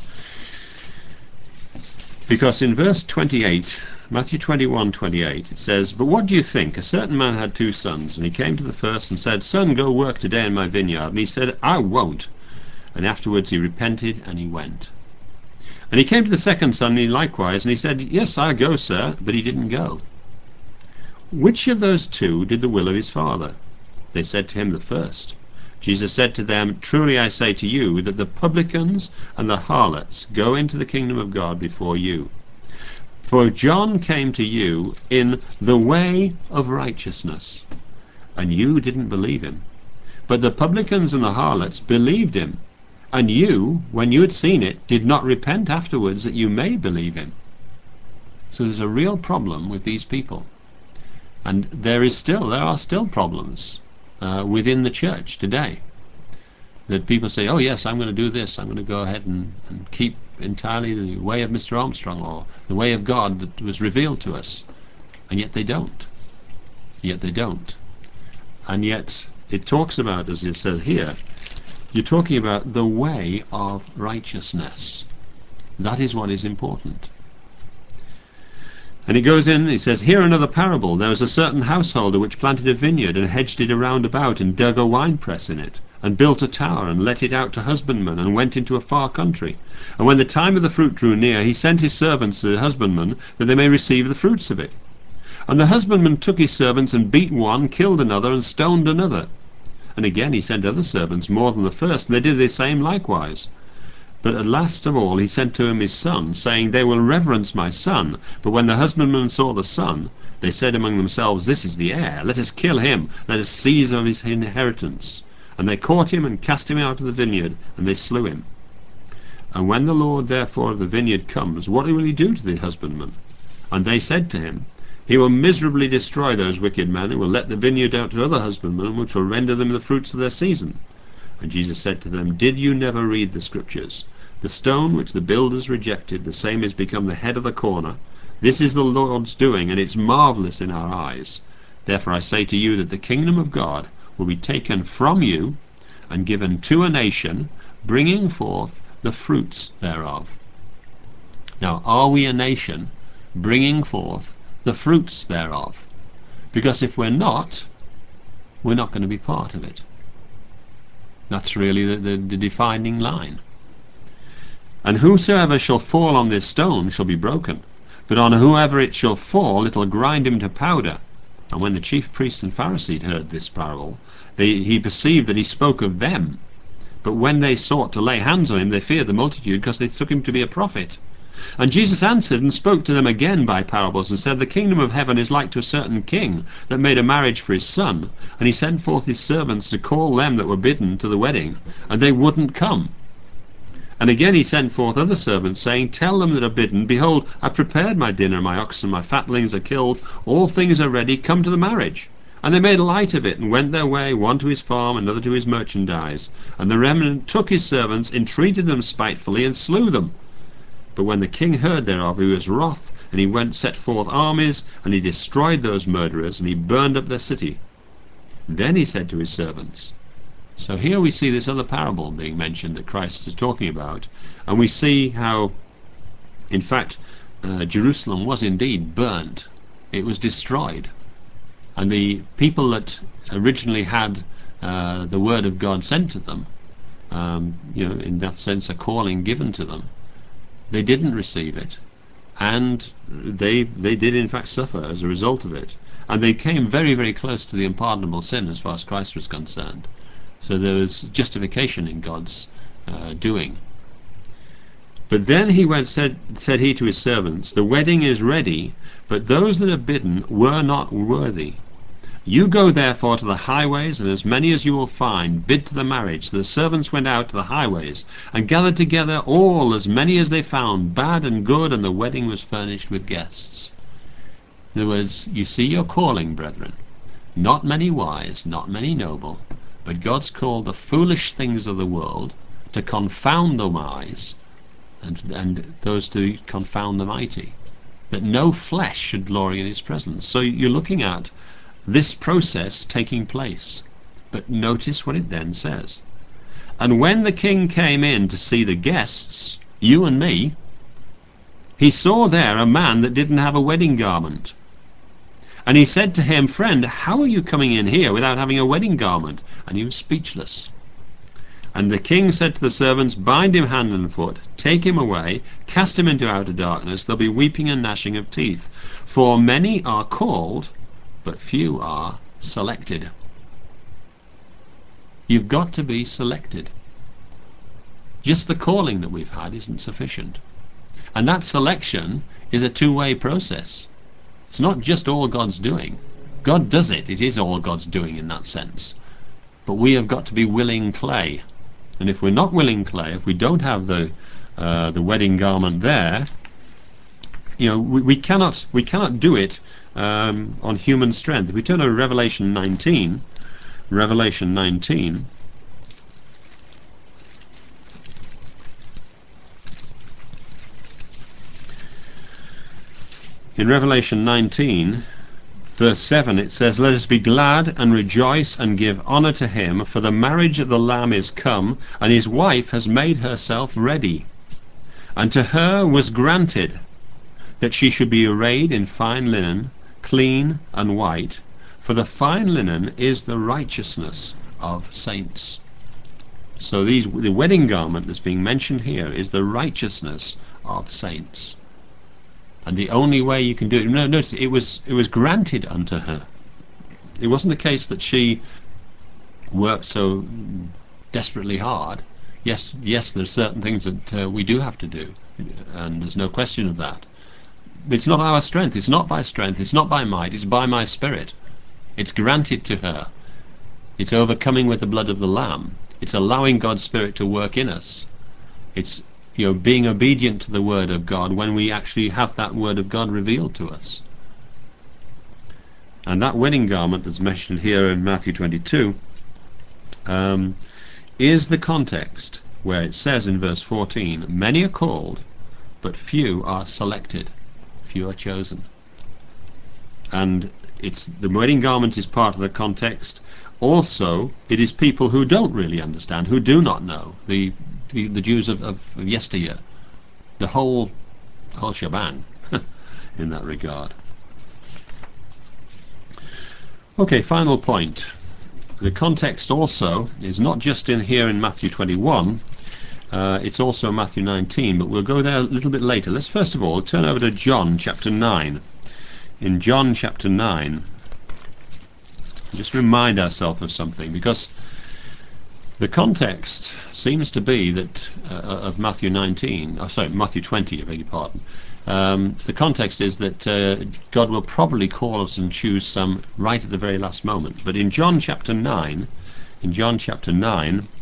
because in verse 28, Matthew 21:28, it says, "But what do you think? A certain man had 2 sons, and he came to the first and said, 'Son, go work today in my vineyard.' And he said, 'I won't.' And afterwards he repented, and he went. And he came to the second son, and he likewise, and he said, 'Yes, I'll go, sir.' But he didn't go. Which of those 2 did the will of his father? They said to him, 'The first.' Jesus said to them, 'Truly I say to you, that the publicans and the harlots go into the kingdom of God before you. For John came to you in the way of righteousness, and you didn't believe him. But the publicans and the harlots believed him. And you, when you had seen it, did not repent afterwards that you may believe him.'" So there's a real problem with these people. And there are still problems within the church today. That people say, "Oh yes, I'm going to do this. I'm going to go ahead and keep entirely the way of Mr. Armstrong, or the way of God that was revealed to us." And yet they don't. And yet it talks about, as it says here, you're talking about the way of righteousness. That is what is important. And he goes in, he says, "Hear another parable. There was a certain householder which planted a vineyard, and hedged it around about, and dug a winepress in it, and built a tower, and let it out to husbandmen, and went into a far country. And when the time of the fruit drew near, he sent his servants to the husbandmen, that they may receive the fruits of it. And the husbandman took his servants, and beat one, killed another, and stoned another. And again he sent other servants, more than the first, and they did the same likewise. But at last of all he sent to him his son, saying, They will reverence my son. But when the husbandmen saw the son, they said among themselves, This is the heir. Let us kill him. Let us seize of his inheritance. And they caught him, and cast him out of the vineyard, and they slew him. And when the Lord therefore of the vineyard comes, what will he do to the husbandmen? And they said to him, He will miserably destroy those wicked men, and will let the vineyard out to other husbandmen, which will render them the fruits of their season. And Jesus said to them, Did you never read the Scriptures? The stone which the builders rejected, the same is become the head of the corner. This is the Lord's doing, and it's marvelous in our eyes. Therefore I say to you that the kingdom of God will be taken from you and given to a nation, bringing forth the fruits thereof. Now, are we a nation bringing forth the fruits thereof? Because if we're not going to be part of it. That's really the defining line. And whosoever shall fall on this stone shall be broken, but on whoever it shall fall, it will grind him to powder. And when the chief priest and Pharisee heard this parable, he perceived that he spoke of them. But when they sought to lay hands on him, they feared the multitude, because they took him to be a prophet. And Jesus answered and spoke to them again by parables, and said, The kingdom of heaven is like to a certain king that made a marriage for his son. And he sent forth his servants to call them that were bidden to the wedding, and they wouldn't come. And again he sent forth other servants, saying, Tell them that are bidden, Behold, I prepared my dinner, my oxen, my fatlings are killed, all things are ready, come to the marriage. And they made light of it, and went their way, one to his farm, another to his merchandise. And the remnant took his servants, entreated them spitefully, and slew them. But when the king heard thereof, he was wroth, and he set forth armies, and he destroyed those murderers, and he burned up their city. Then he said to his servants. So here we see this other parable being mentioned that Christ is talking about, and we see how, in fact, Jerusalem was indeed burnt. It was destroyed. And the people that originally had the word of God sent to them, in that sense a calling given to them, they didn't receive it. And they did in fact suffer as a result of it. And they came very, very close to the unpardonable sin as far as Christ was concerned. So there was justification in God's doing. But then said he to his servants, The wedding is ready, but those that are bidden were not worthy. You go therefore to the highways, and as many as you will find, bid to the marriage. So the servants went out to the highways, and gathered together all, as many as they found, bad and good, and the wedding was furnished with guests. In other words, you see your calling, brethren. Not many wise, not many noble, but God's called the foolish things of the world to confound the wise, and those to confound the mighty, that no flesh should glory in his presence. So you're looking at this process taking place. But notice what it then says. And when the king came in to see the guests, you and me, he saw there a man that didn't have a wedding garment. And he said to him, Friend, how are you coming in here without having a wedding garment? And he was speechless. And the king said to the servants, Bind him hand and foot, take him away, cast him into outer darkness. There'll be weeping and gnashing of teeth. For many are called, but few are selected. You've got to be selected. Just the calling that we've had isn't sufficient. And that selection is a two-way process. It's not just all God's doing. God does it. It is all God's doing in that sense. But we have got to be willing clay. And if we're not willing clay, if we don't have the wedding garment there, we cannot do it on human strength. If we turn to Revelation 19, in Revelation 19, verse 7, it says, Let us be glad and rejoice and give honor to him, for the marriage of the Lamb is come, and his wife has made herself ready. And to her was granted that she should be arrayed in fine linen, clean and white, for the fine linen is the righteousness of saints. So the wedding garment that's being mentioned here is the righteousness of saints. And the only way you can do it, notice it was granted unto her. It wasn't the case that she worked so desperately hard. Yes, there's certain things that we do have to do, and there's no question of that. It's not our strength, it's not by strength, it's not by might, it's by my Spirit. It's granted to her. It's overcoming with the blood of the Lamb. It's allowing God's Spirit to work in us. It's being obedient to the Word of God when we actually have that Word of God revealed to us. And that wedding garment that's mentioned here in Matthew 22 is the context where it says in verse 14, Many are called, but few are selected. Few are chosen. And the wedding garment is part of the context. Also, it is people who don't really understand, who do not know. The Jews of yesteryear, the whole shebang in that regard. Okay, final point. The context also is not just in here in Matthew 21, it's also Matthew 19, but we'll go there a little bit later. Let's first of all turn over to John chapter 9. In John chapter 9, just remind ourselves of something, because the context seems to be that of Matthew 20, I beg your pardon. The context is that God will probably call us and choose some right at the very last moment. But in John chapter 9,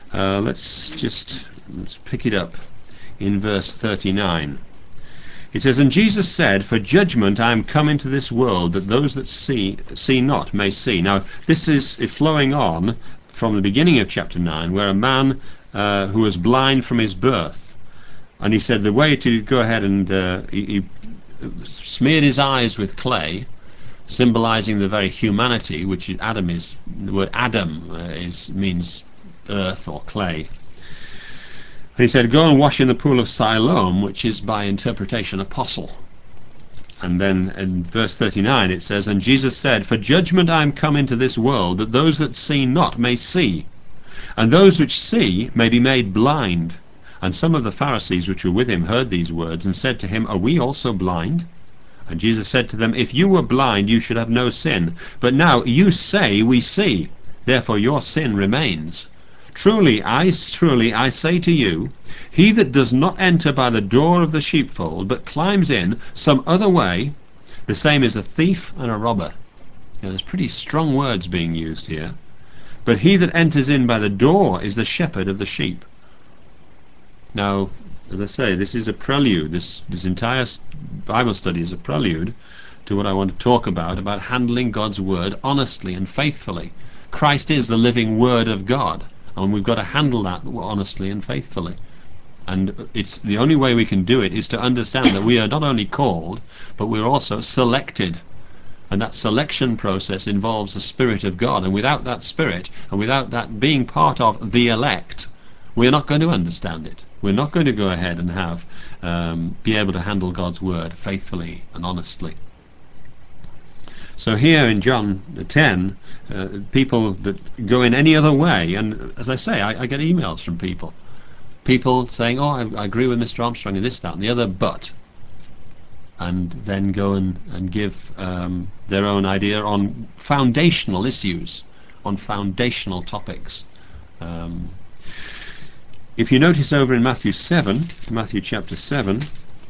Let's pick it up in verse 39. It says, "And Jesus said, For judgment I am come into this world, that those that see not may see." Now, this is flowing on from the beginning of chapter 9, where a man who was blind from his birth, and he said the way to go ahead and he smeared his eyes with clay, symbolizing the very humanity, which Adam is. The word Adam means earth or clay. And he said, "Go and wash in the pool of Siloam," which is by interpretation apostle. And then in verse 39 it says, "And Jesus said, For judgment I am come into this world, that those that see not may see, and those which see may be made blind. And some of the Pharisees which were with him heard these words, and said to him, Are we also blind? And Jesus said to them, If you were blind, you should have no sin. But now you say, We see, therefore your sin remains. Truly I say to you, he that does not enter by the door of the sheepfold, but climbs in some other way, the same is a thief and a robber." There's pretty strong words being used here. "But he that enters in by the door is the shepherd of the sheep." Now, as I say, this is a prelude. This entire Bible study is a prelude to what I want to talk about handling God's word honestly and faithfully. Christ is the living word of God, and we've got to handle that honestly and faithfully. And it's the only way we can do it is to understand that we are not only called, but we're also selected. And that selection process involves the Spirit of God. And without that Spirit, and without that being part of the elect, we're not going to understand it. We're not going to go ahead and be able to handle God's word faithfully and honestly. So here in John 10, people that go in any other way, and as I say, I get emails from people saying, "Oh, I agree with Mr. Armstrong in this, that, and the other, but," and then go and give their own idea on foundational issues, on foundational topics. If you notice over in Matthew chapter 7,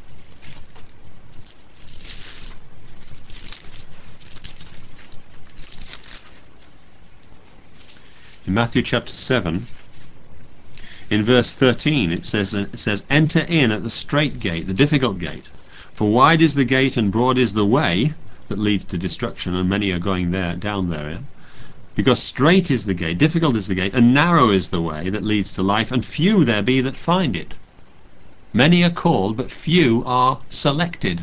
in Matthew chapter 7, in verse 13, it says, "Enter in at the strait gate, the difficult gate. For wide is the gate and broad is the way that leads to destruction, and many are going down therein. Because strait is the gate, difficult is the gate, and narrow is the way that leads to life, and few there be that find it." Many are called, but few are selected.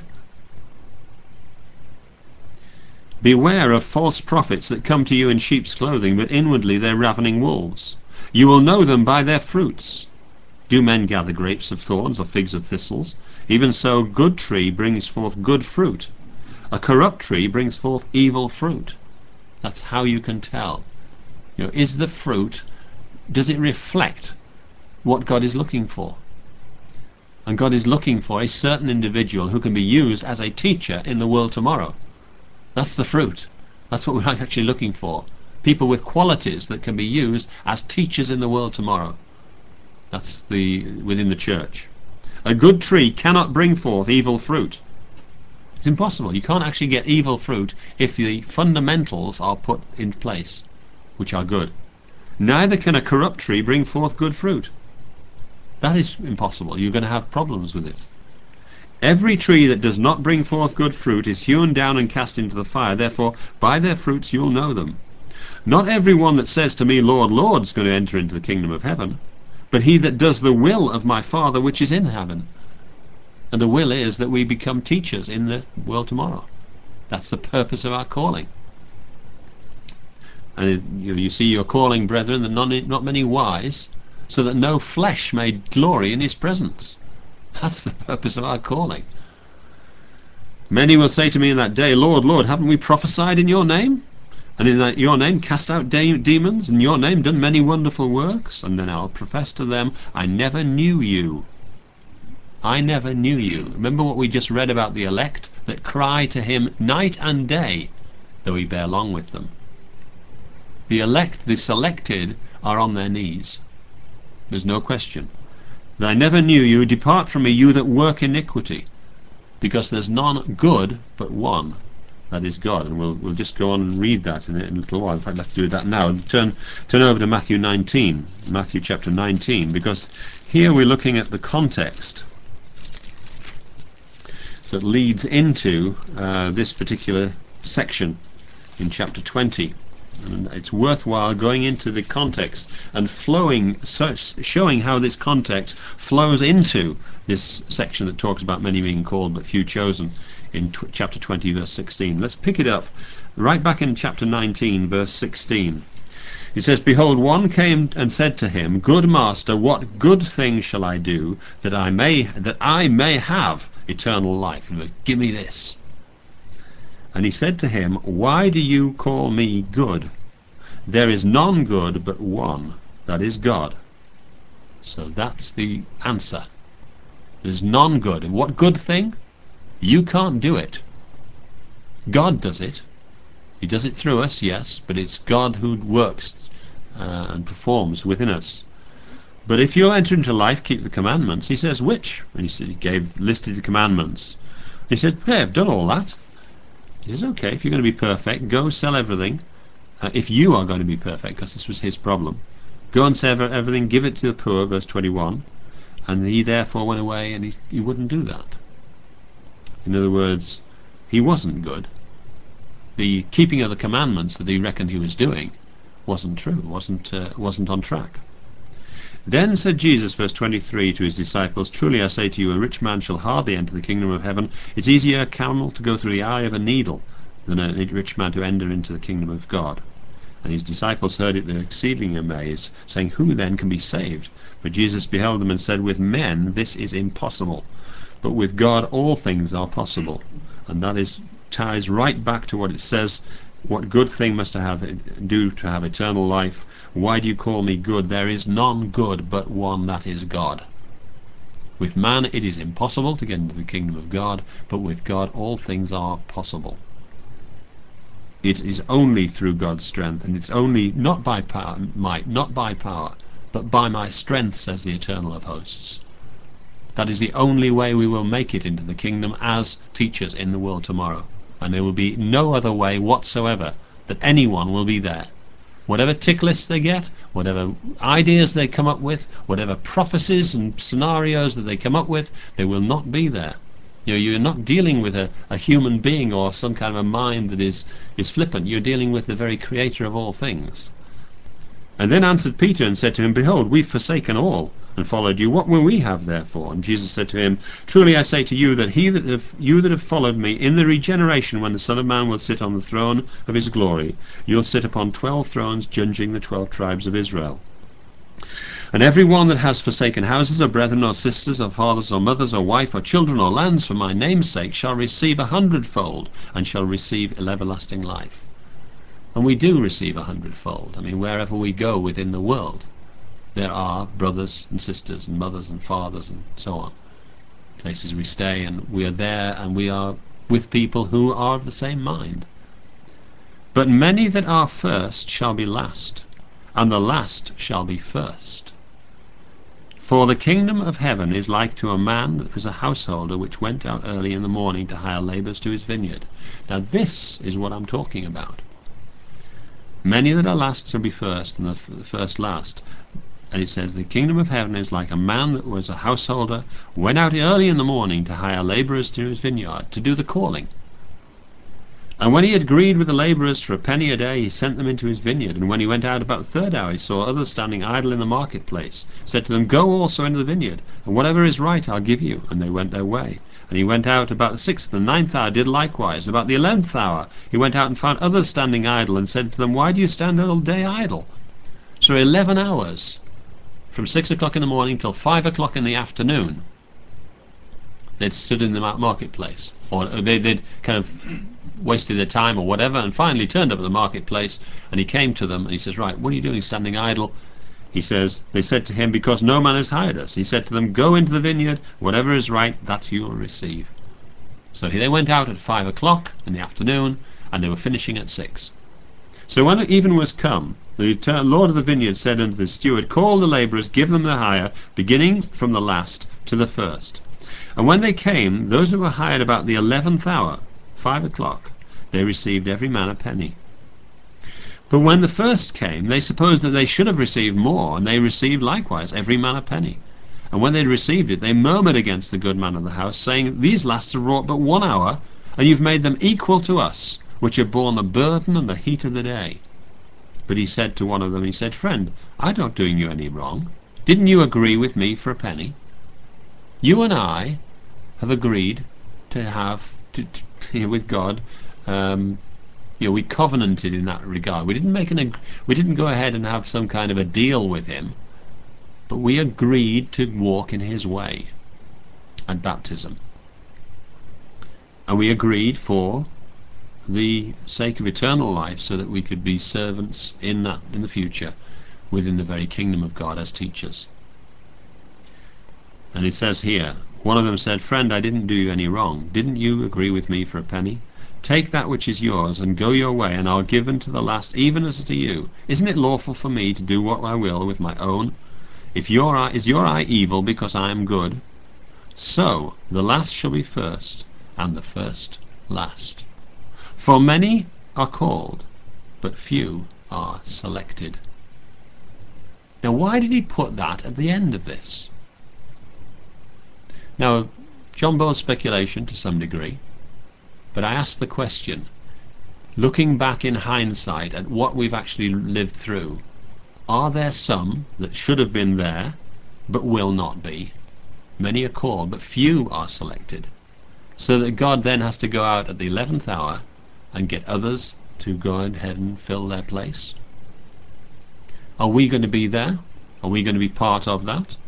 "Beware of false prophets that come to you in sheep's clothing, but inwardly they're ravening wolves. You will know them by their fruits. Do men gather grapes of thorns or figs of thistles? Even so, good tree brings forth good fruit. A corrupt tree brings forth evil fruit." That's how you can tell. Is the fruit, does it reflect what God is looking for? And God is looking for a certain individual who can be used as a teacher in the world tomorrow. That's the fruit. That's what we're actually looking for. People with qualities that can be used as teachers in the world tomorrow. That's within the church. A good tree cannot bring forth evil fruit. It's impossible. You can't actually get evil fruit if the fundamentals are put in place, which are good. Neither can a corrupt tree bring forth good fruit. That is impossible. You're going to have problems with it. "Every tree that does not bring forth good fruit is hewn down and cast into the fire. Therefore, by their fruits you'll know them. Not every one that says to me, Lord, Lord, is going to enter into the kingdom of heaven, but he that does the will of my Father which is in heaven." And the will is that we become teachers in the world tomorrow. That's the purpose of our calling. And you see your calling, brethren, that not many wise, so that no flesh may glory in his presence. That's the purpose of our calling. "Many will say to me in that day, Lord, Lord, haven't we prophesied in your name? And in your name cast out demons, in your name done many wonderful works? And then I'll profess to them, I never knew you. I never knew you." Remember what we just read about the elect that cry to him night and day, though he bear long with them. The elect, the selected, are on their knees. There's no question. "I never knew you. Depart from me, you that work iniquity." Because there's none good but one. that is God. And we'll just go on and read that in a little while. In fact, let's do that now. Turn over to Matthew 19, Matthew chapter 19, because here we're looking at the context that leads into this particular section in chapter 20. And it's worthwhile going into the context and showing how this context flows into this section that talks about many being called but few chosen in chapter 20 verse 16. Let's pick it up right back in chapter 19 verse 16. It says, "Behold, one came and said to him, Good master, what good thing shall I do that I may have eternal life?" And give me this. And he said to him, Why do you call me good? There is none good but one, that is God. So that's the answer. There's none good. And what good thing? You can't do it. God does it. He does it through us, yes, but it's God who works and performs within us. But if you'll enter into life, keep the commandments. He says, which? And he listed the commandments. He said, hey, I've done all that. He says, okay, if you're going to be perfect, go sell everything. If you are going to be perfect, because this was his problem, go and sell everything, give it to the poor, verse 21. And he therefore went away, and he wouldn't do that. In other words, he wasn't good. The keeping of the commandments that he reckoned he was doing wasn't true, wasn't on track. Then said Jesus, verse 23, to his disciples, Truly I say to you, a rich man shall hardly enter the kingdom of heaven. It's easier a camel to go through the eye of a needle than a rich man to enter into the kingdom of God. And his disciples heard it, they were exceedingly amazed, saying, Who then can be saved? But Jesus beheld them and said, With men this is impossible, but with God all things are possible. And that ties right back to what it says, what good thing must I do to have eternal life? Why do you call me good? There is none good but one, that is God. With man it is impossible to get into the kingdom of God, but with God all things are possible. It is only through God's strength, and it's only not by might, not by power, but by my strength, says the Eternal of Hosts. That is the only way we will make it into the kingdom as teachers in the world tomorrow. And there will be no other way whatsoever that anyone will be there. Whatever tick lists they get, whatever ideas they come up with, whatever prophecies and scenarios that they come up with, they will not be there. You're not dealing with a human being or some kind of a mind that is flippant. You're dealing with the very creator of all things. And then answered Peter and said to him, Behold, we've forsaken all and followed you. What will we have therefore? And Jesus said to him, Truly I say to you that you that have followed me, in the regeneration, when the Son of Man will sit on the throne of his glory, you'll sit upon 12 thrones, judging the 12 tribes of Israel. And every one that has forsaken houses, or brethren, or sisters, or fathers, or mothers, or wife, or children, or lands for my name's sake, shall receive 100-fold, and shall receive everlasting life. And we do receive 100-fold. I mean, wherever we go within the world, there are brothers and sisters and mothers and fathers and so on. Places we stay, and we are there, and we are with people who are of the same mind. But many that are first shall be last, and the last shall be first. For the kingdom of heaven is like to a man that was a householder, which went out early in the morning to hire labourers to his vineyard. Now this is what I'm talking about. Many that are last shall be first, and the first last. And it says, the kingdom of heaven is like a man that was a householder, went out early in the morning to hire labourers to his vineyard, to do the calling. And when he had agreed with the labourers for a penny a day, he sent them into his vineyard. And when he went out about the third hour, he saw others standing idle in the marketplace. He said to them, Go also into the vineyard, and whatever is right I'll give you. And they went their way. And he went out about the 6th and 9th hour, did likewise. And about the 11th hour, he went out and found others standing idle, and said to them, Why do you stand all day idle? So 11 hours, from 6 o'clock in the morning till 5 o'clock in the afternoon, they'd stood in the marketplace, or they'd kind of wasted their time or whatever, and finally turned up at the marketplace. And he came to them and he says, Right, what are you doing standing idle? He says, they said to him, Because no man has hired us. He said to them, Go into the vineyard, whatever is right, that you will receive. So they went out at 5 o'clock in the afternoon, and they were finishing at 6. So when even was come, the Lord of the vineyard said unto the steward, Call the labourers, give them their hire, beginning from the last to the first. And when they came, those who were hired about the 11th hour, 5 o'clock, They received every man a penny. But when the first came, they supposed that they should have received more, and they received likewise every man a penny. And when they had received it, they murmured against the good man of the house, saying, These lasts have wrought but 1 hour, and you've made them equal to us, which have borne the burden and the heat of the day. But he said to one of them, he said, Friend, I'm not doing you any wrong. Didn't you agree with me for a penny? You and I have agreed to have with God. We covenanted in that regard. We didn't go ahead and have some kind of a deal with him, but we agreed to walk in his way at baptism, and we agreed for the sake of eternal life, so that we could be servants in the future within the very kingdom of God as teachers. And it says here, one of them said, Friend, I didn't do you any wrong. Didn't you agree with me for a penny? Take that which is yours, and go your way, and I'll give unto the last, even as to you. Isn't it lawful for me to do what I will with my own? Is your eye evil because I am good? So the last shall be first, and the first last. For many are called, but few are selected. Now, why did he put that at the end of this? Now, John Bow's speculation to some degree, but I ask the question, looking back in hindsight at what we've actually lived through, are there some that should have been there, but will not be? Many are called, but few are selected. So that God then has to go out at the 11th hour and get others to go ahead and fill their place. Are we going to be there? Are we going to be part of that?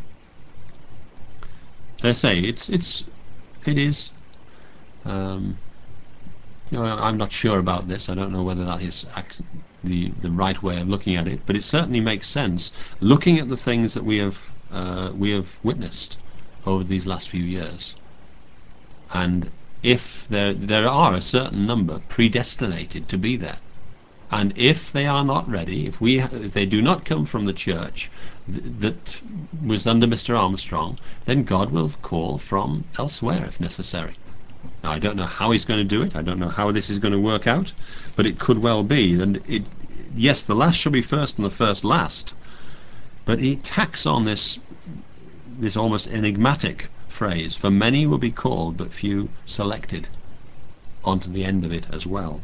They say it is. I'm not sure about this. I don't know whether that is the right way of looking at it, but it certainly makes sense looking at the things that we have witnessed over these last few years. And if there are a certain number predestinated to be there, and if they are not ready, if they do not come from the church that was under Mr. Armstrong, then God will call from elsewhere if necessary. Now, I don't know how he's going to do it. I don't know how this is going to work out, but it could well be. And yes, the last shall be first and the first last. But he tacks on this almost enigmatic phrase, for many will be called, but few selected, onto the end of it as well.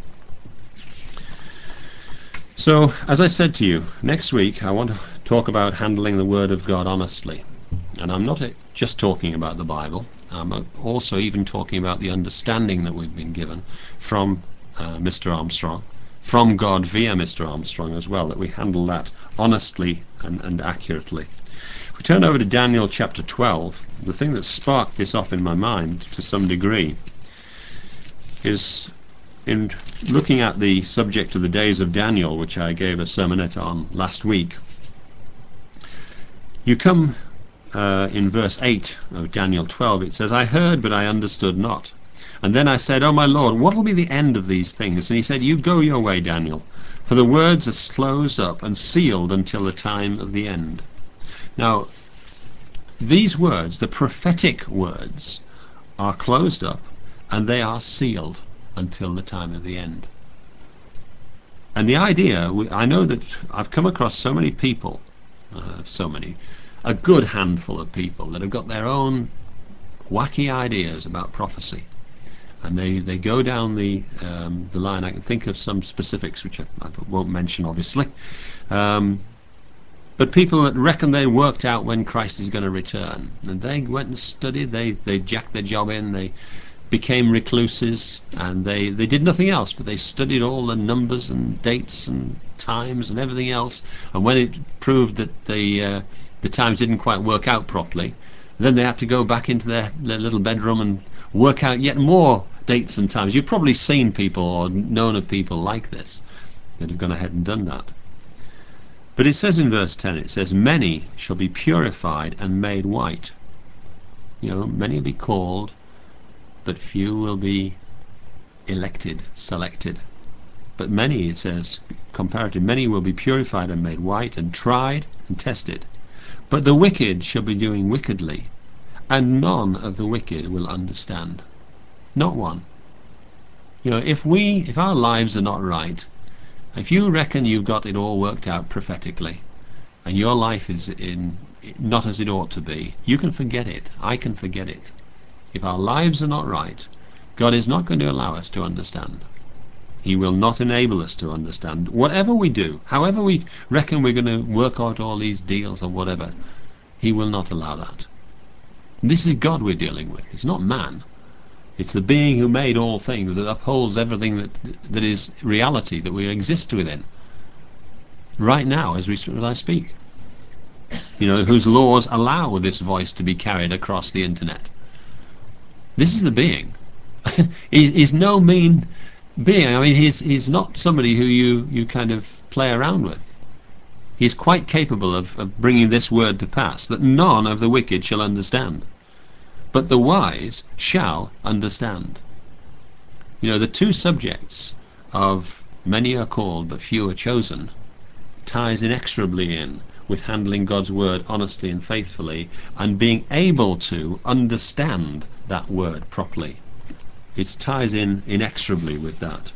So, as I said to you, next week I want to talk about handling the Word of God honestly. And I'm not just talking about the Bible. I'm also even talking about the understanding that we've been given from Mr. Armstrong, from God via Mr. Armstrong as well, that we handle that honestly and accurately. If we turn over to Daniel chapter 12, the thing that sparked this off in my mind to some degree is in looking at the subject of the days of Daniel, which I gave a sermonette on last week. You come in verse 8 of Daniel 12, it says, I heard, but I understood not. And then I said, O my Lord, what will be the end of these things? And he said, You go your way, Daniel, for the words are closed up and sealed until the time of the end. Now, these words, the prophetic words, are closed up and they are sealed until the time of the end. And the idea, I know that I've come across so many people, a good handful of people that have got their own wacky ideas about prophecy. And they go down the line. I can think of some specifics, which I won't mention, obviously. But people that reckon they worked out when Christ is going to return. And they went and studied, they jacked their job in, they became recluses, and they did nothing else, but they studied all the numbers and dates and times and everything else. And when it proved that the times didn't quite work out properly, then they had to go back into their little bedroom and work out yet more dates and times. You've probably seen people or known of people like this that have gone ahead and done that. But it says in verse 10, it says, many shall be purified and made white. Many will be called, but few will be elected, selected. But many, it says, comparative, many will be purified and made white and tried and tested. But the wicked shall be doing wickedly, and none of the wicked will understand. Not one. If our lives are not right, if you reckon you've got it all worked out prophetically, and your life is not as it ought to be, you can forget it. I can forget it. If our lives are not right, God is not going to allow us to understand. He will not enable us to understand. Whatever we do, however we reckon we're going to work out all these deals or whatever, He will not allow that. This is God we're dealing with. It's not man. It's the being who made all things, that upholds everything that is reality, that we exist within. Right now, as I speak. Whose laws allow this voice to be carried across the internet. This is the being. He's no mean being. I mean, he's not somebody who you kind of play around with. He's quite capable of bringing this word to pass, that none of the wicked shall understand, but the wise shall understand. The two subjects of many are called but few are chosen ties inexorably in with handling God's word honestly and faithfully, and being able to understand that word properly. It ties in inexorably with that.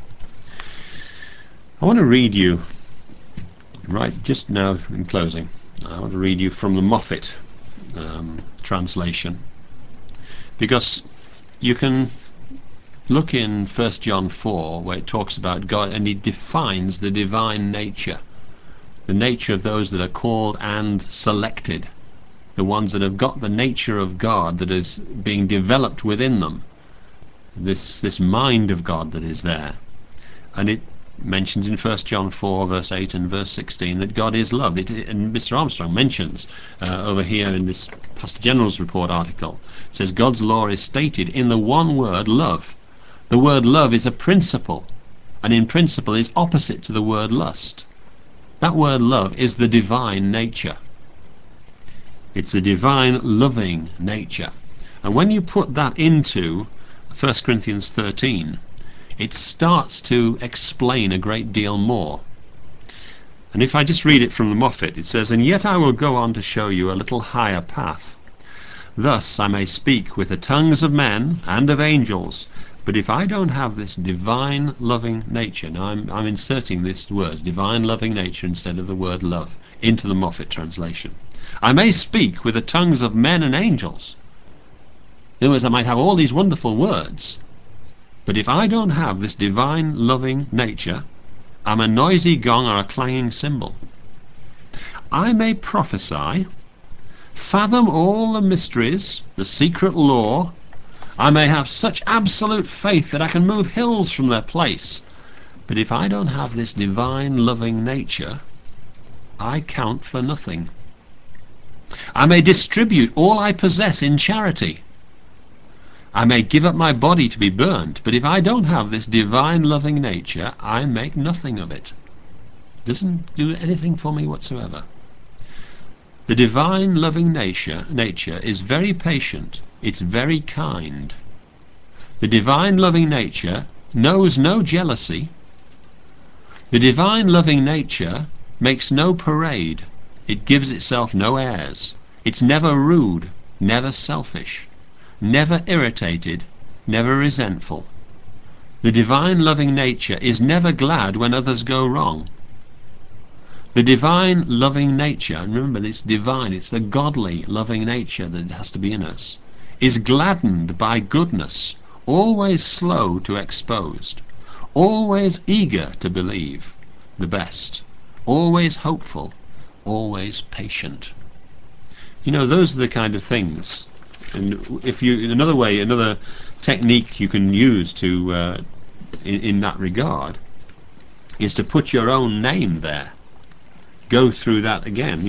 I want to read you, right just now in closing, I want to read you from the Moffat translation, because you can look in 1 John 4 where it talks about God, and he defines the divine nature, the nature of those that are called and selected, the ones that have got the nature of God that is being developed within them, this mind of God that is there. And it mentions in 1 John 4 verse 8 and verse 16 that God is love. And Mr. Armstrong mentions over here in this Pastor General's Report article, it says God's law is stated in the one word, love. The word love is a principle, and in principle is opposite to the word lust. That word love is the divine nature. It's a divine loving nature. And when you put that into 1 Corinthians 13, it starts to explain a great deal more. And if I just read it from the Moffat, it says, "And yet I will go on to show you a little higher path. Thus I may speak with the tongues of men and of angels, but if I don't have this divine loving nature," now I'm inserting this word, divine loving nature, instead of the word love, into the Moffat translation. "I may speak with the tongues of men and angels." In other words, I might have all these wonderful words, but if I don't have this divine loving nature, I'm a noisy gong or a clanging cymbal. "I may prophesy, fathom all the mysteries, the secret law. I may have such absolute faith that I can move hills from their place. But if I don't have this divine loving nature, I count for nothing. I may distribute all I possess in charity. I may give up my body to be burnt, but if I don't have this divine loving nature, I make nothing of it. It doesn't do anything for me whatsoever. The divine loving nature is very patient. It's very kind. The divine loving nature knows no jealousy. The divine loving nature makes no parade. It gives itself no airs. It's never rude, never selfish, never irritated, never resentful. The divine loving nature is never glad when others go wrong. The divine loving nature, and remember it's divine, it's the godly loving nature that has to be in us, is gladdened by goodness, always slow to exposed, always eager to believe the best, always hopeful, always patient. Those are the kind of things. And if you, another technique you can use to in that regard is to put your own name there. Go through that again,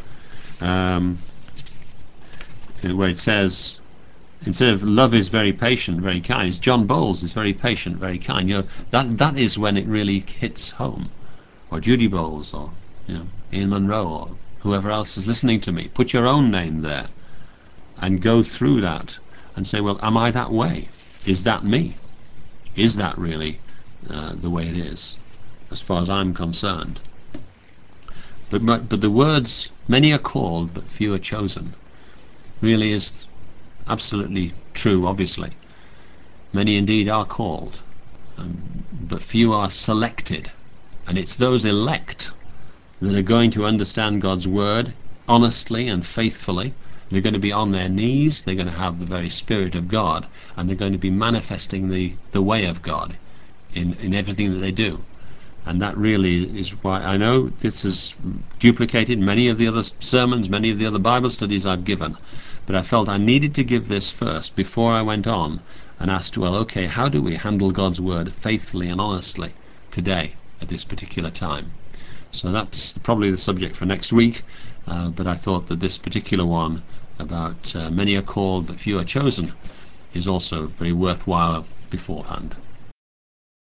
where it says, instead of love is very patient, very kind, it's John Bowles is very patient, very kind. That is when it really hits home. Or Judy Bowles, or Ian Munro, or whoever else is listening to me. Put your own name there and go through that and say, well, am I that way? Is that me? Is that really the way it is, as far as I'm concerned? But the words, many are called, but few are chosen, really is absolutely true, obviously. Many indeed are called, but few are selected. And it's those elect that are going to understand God's word honestly and faithfully. They're going to be on their knees, they're going to have the very Spirit of God, and they're going to be manifesting the way of God in everything that they do. And that really is why I know this has duplicated many of the other sermons, many of the other Bible studies I've given. But I felt I needed to give this first before I went on and asked, well, okay, how do we handle God's word faithfully and honestly today at this particular time? So that's probably the subject for next week. But I thought that this particular one about many are called but few are chosen is also very worthwhile beforehand.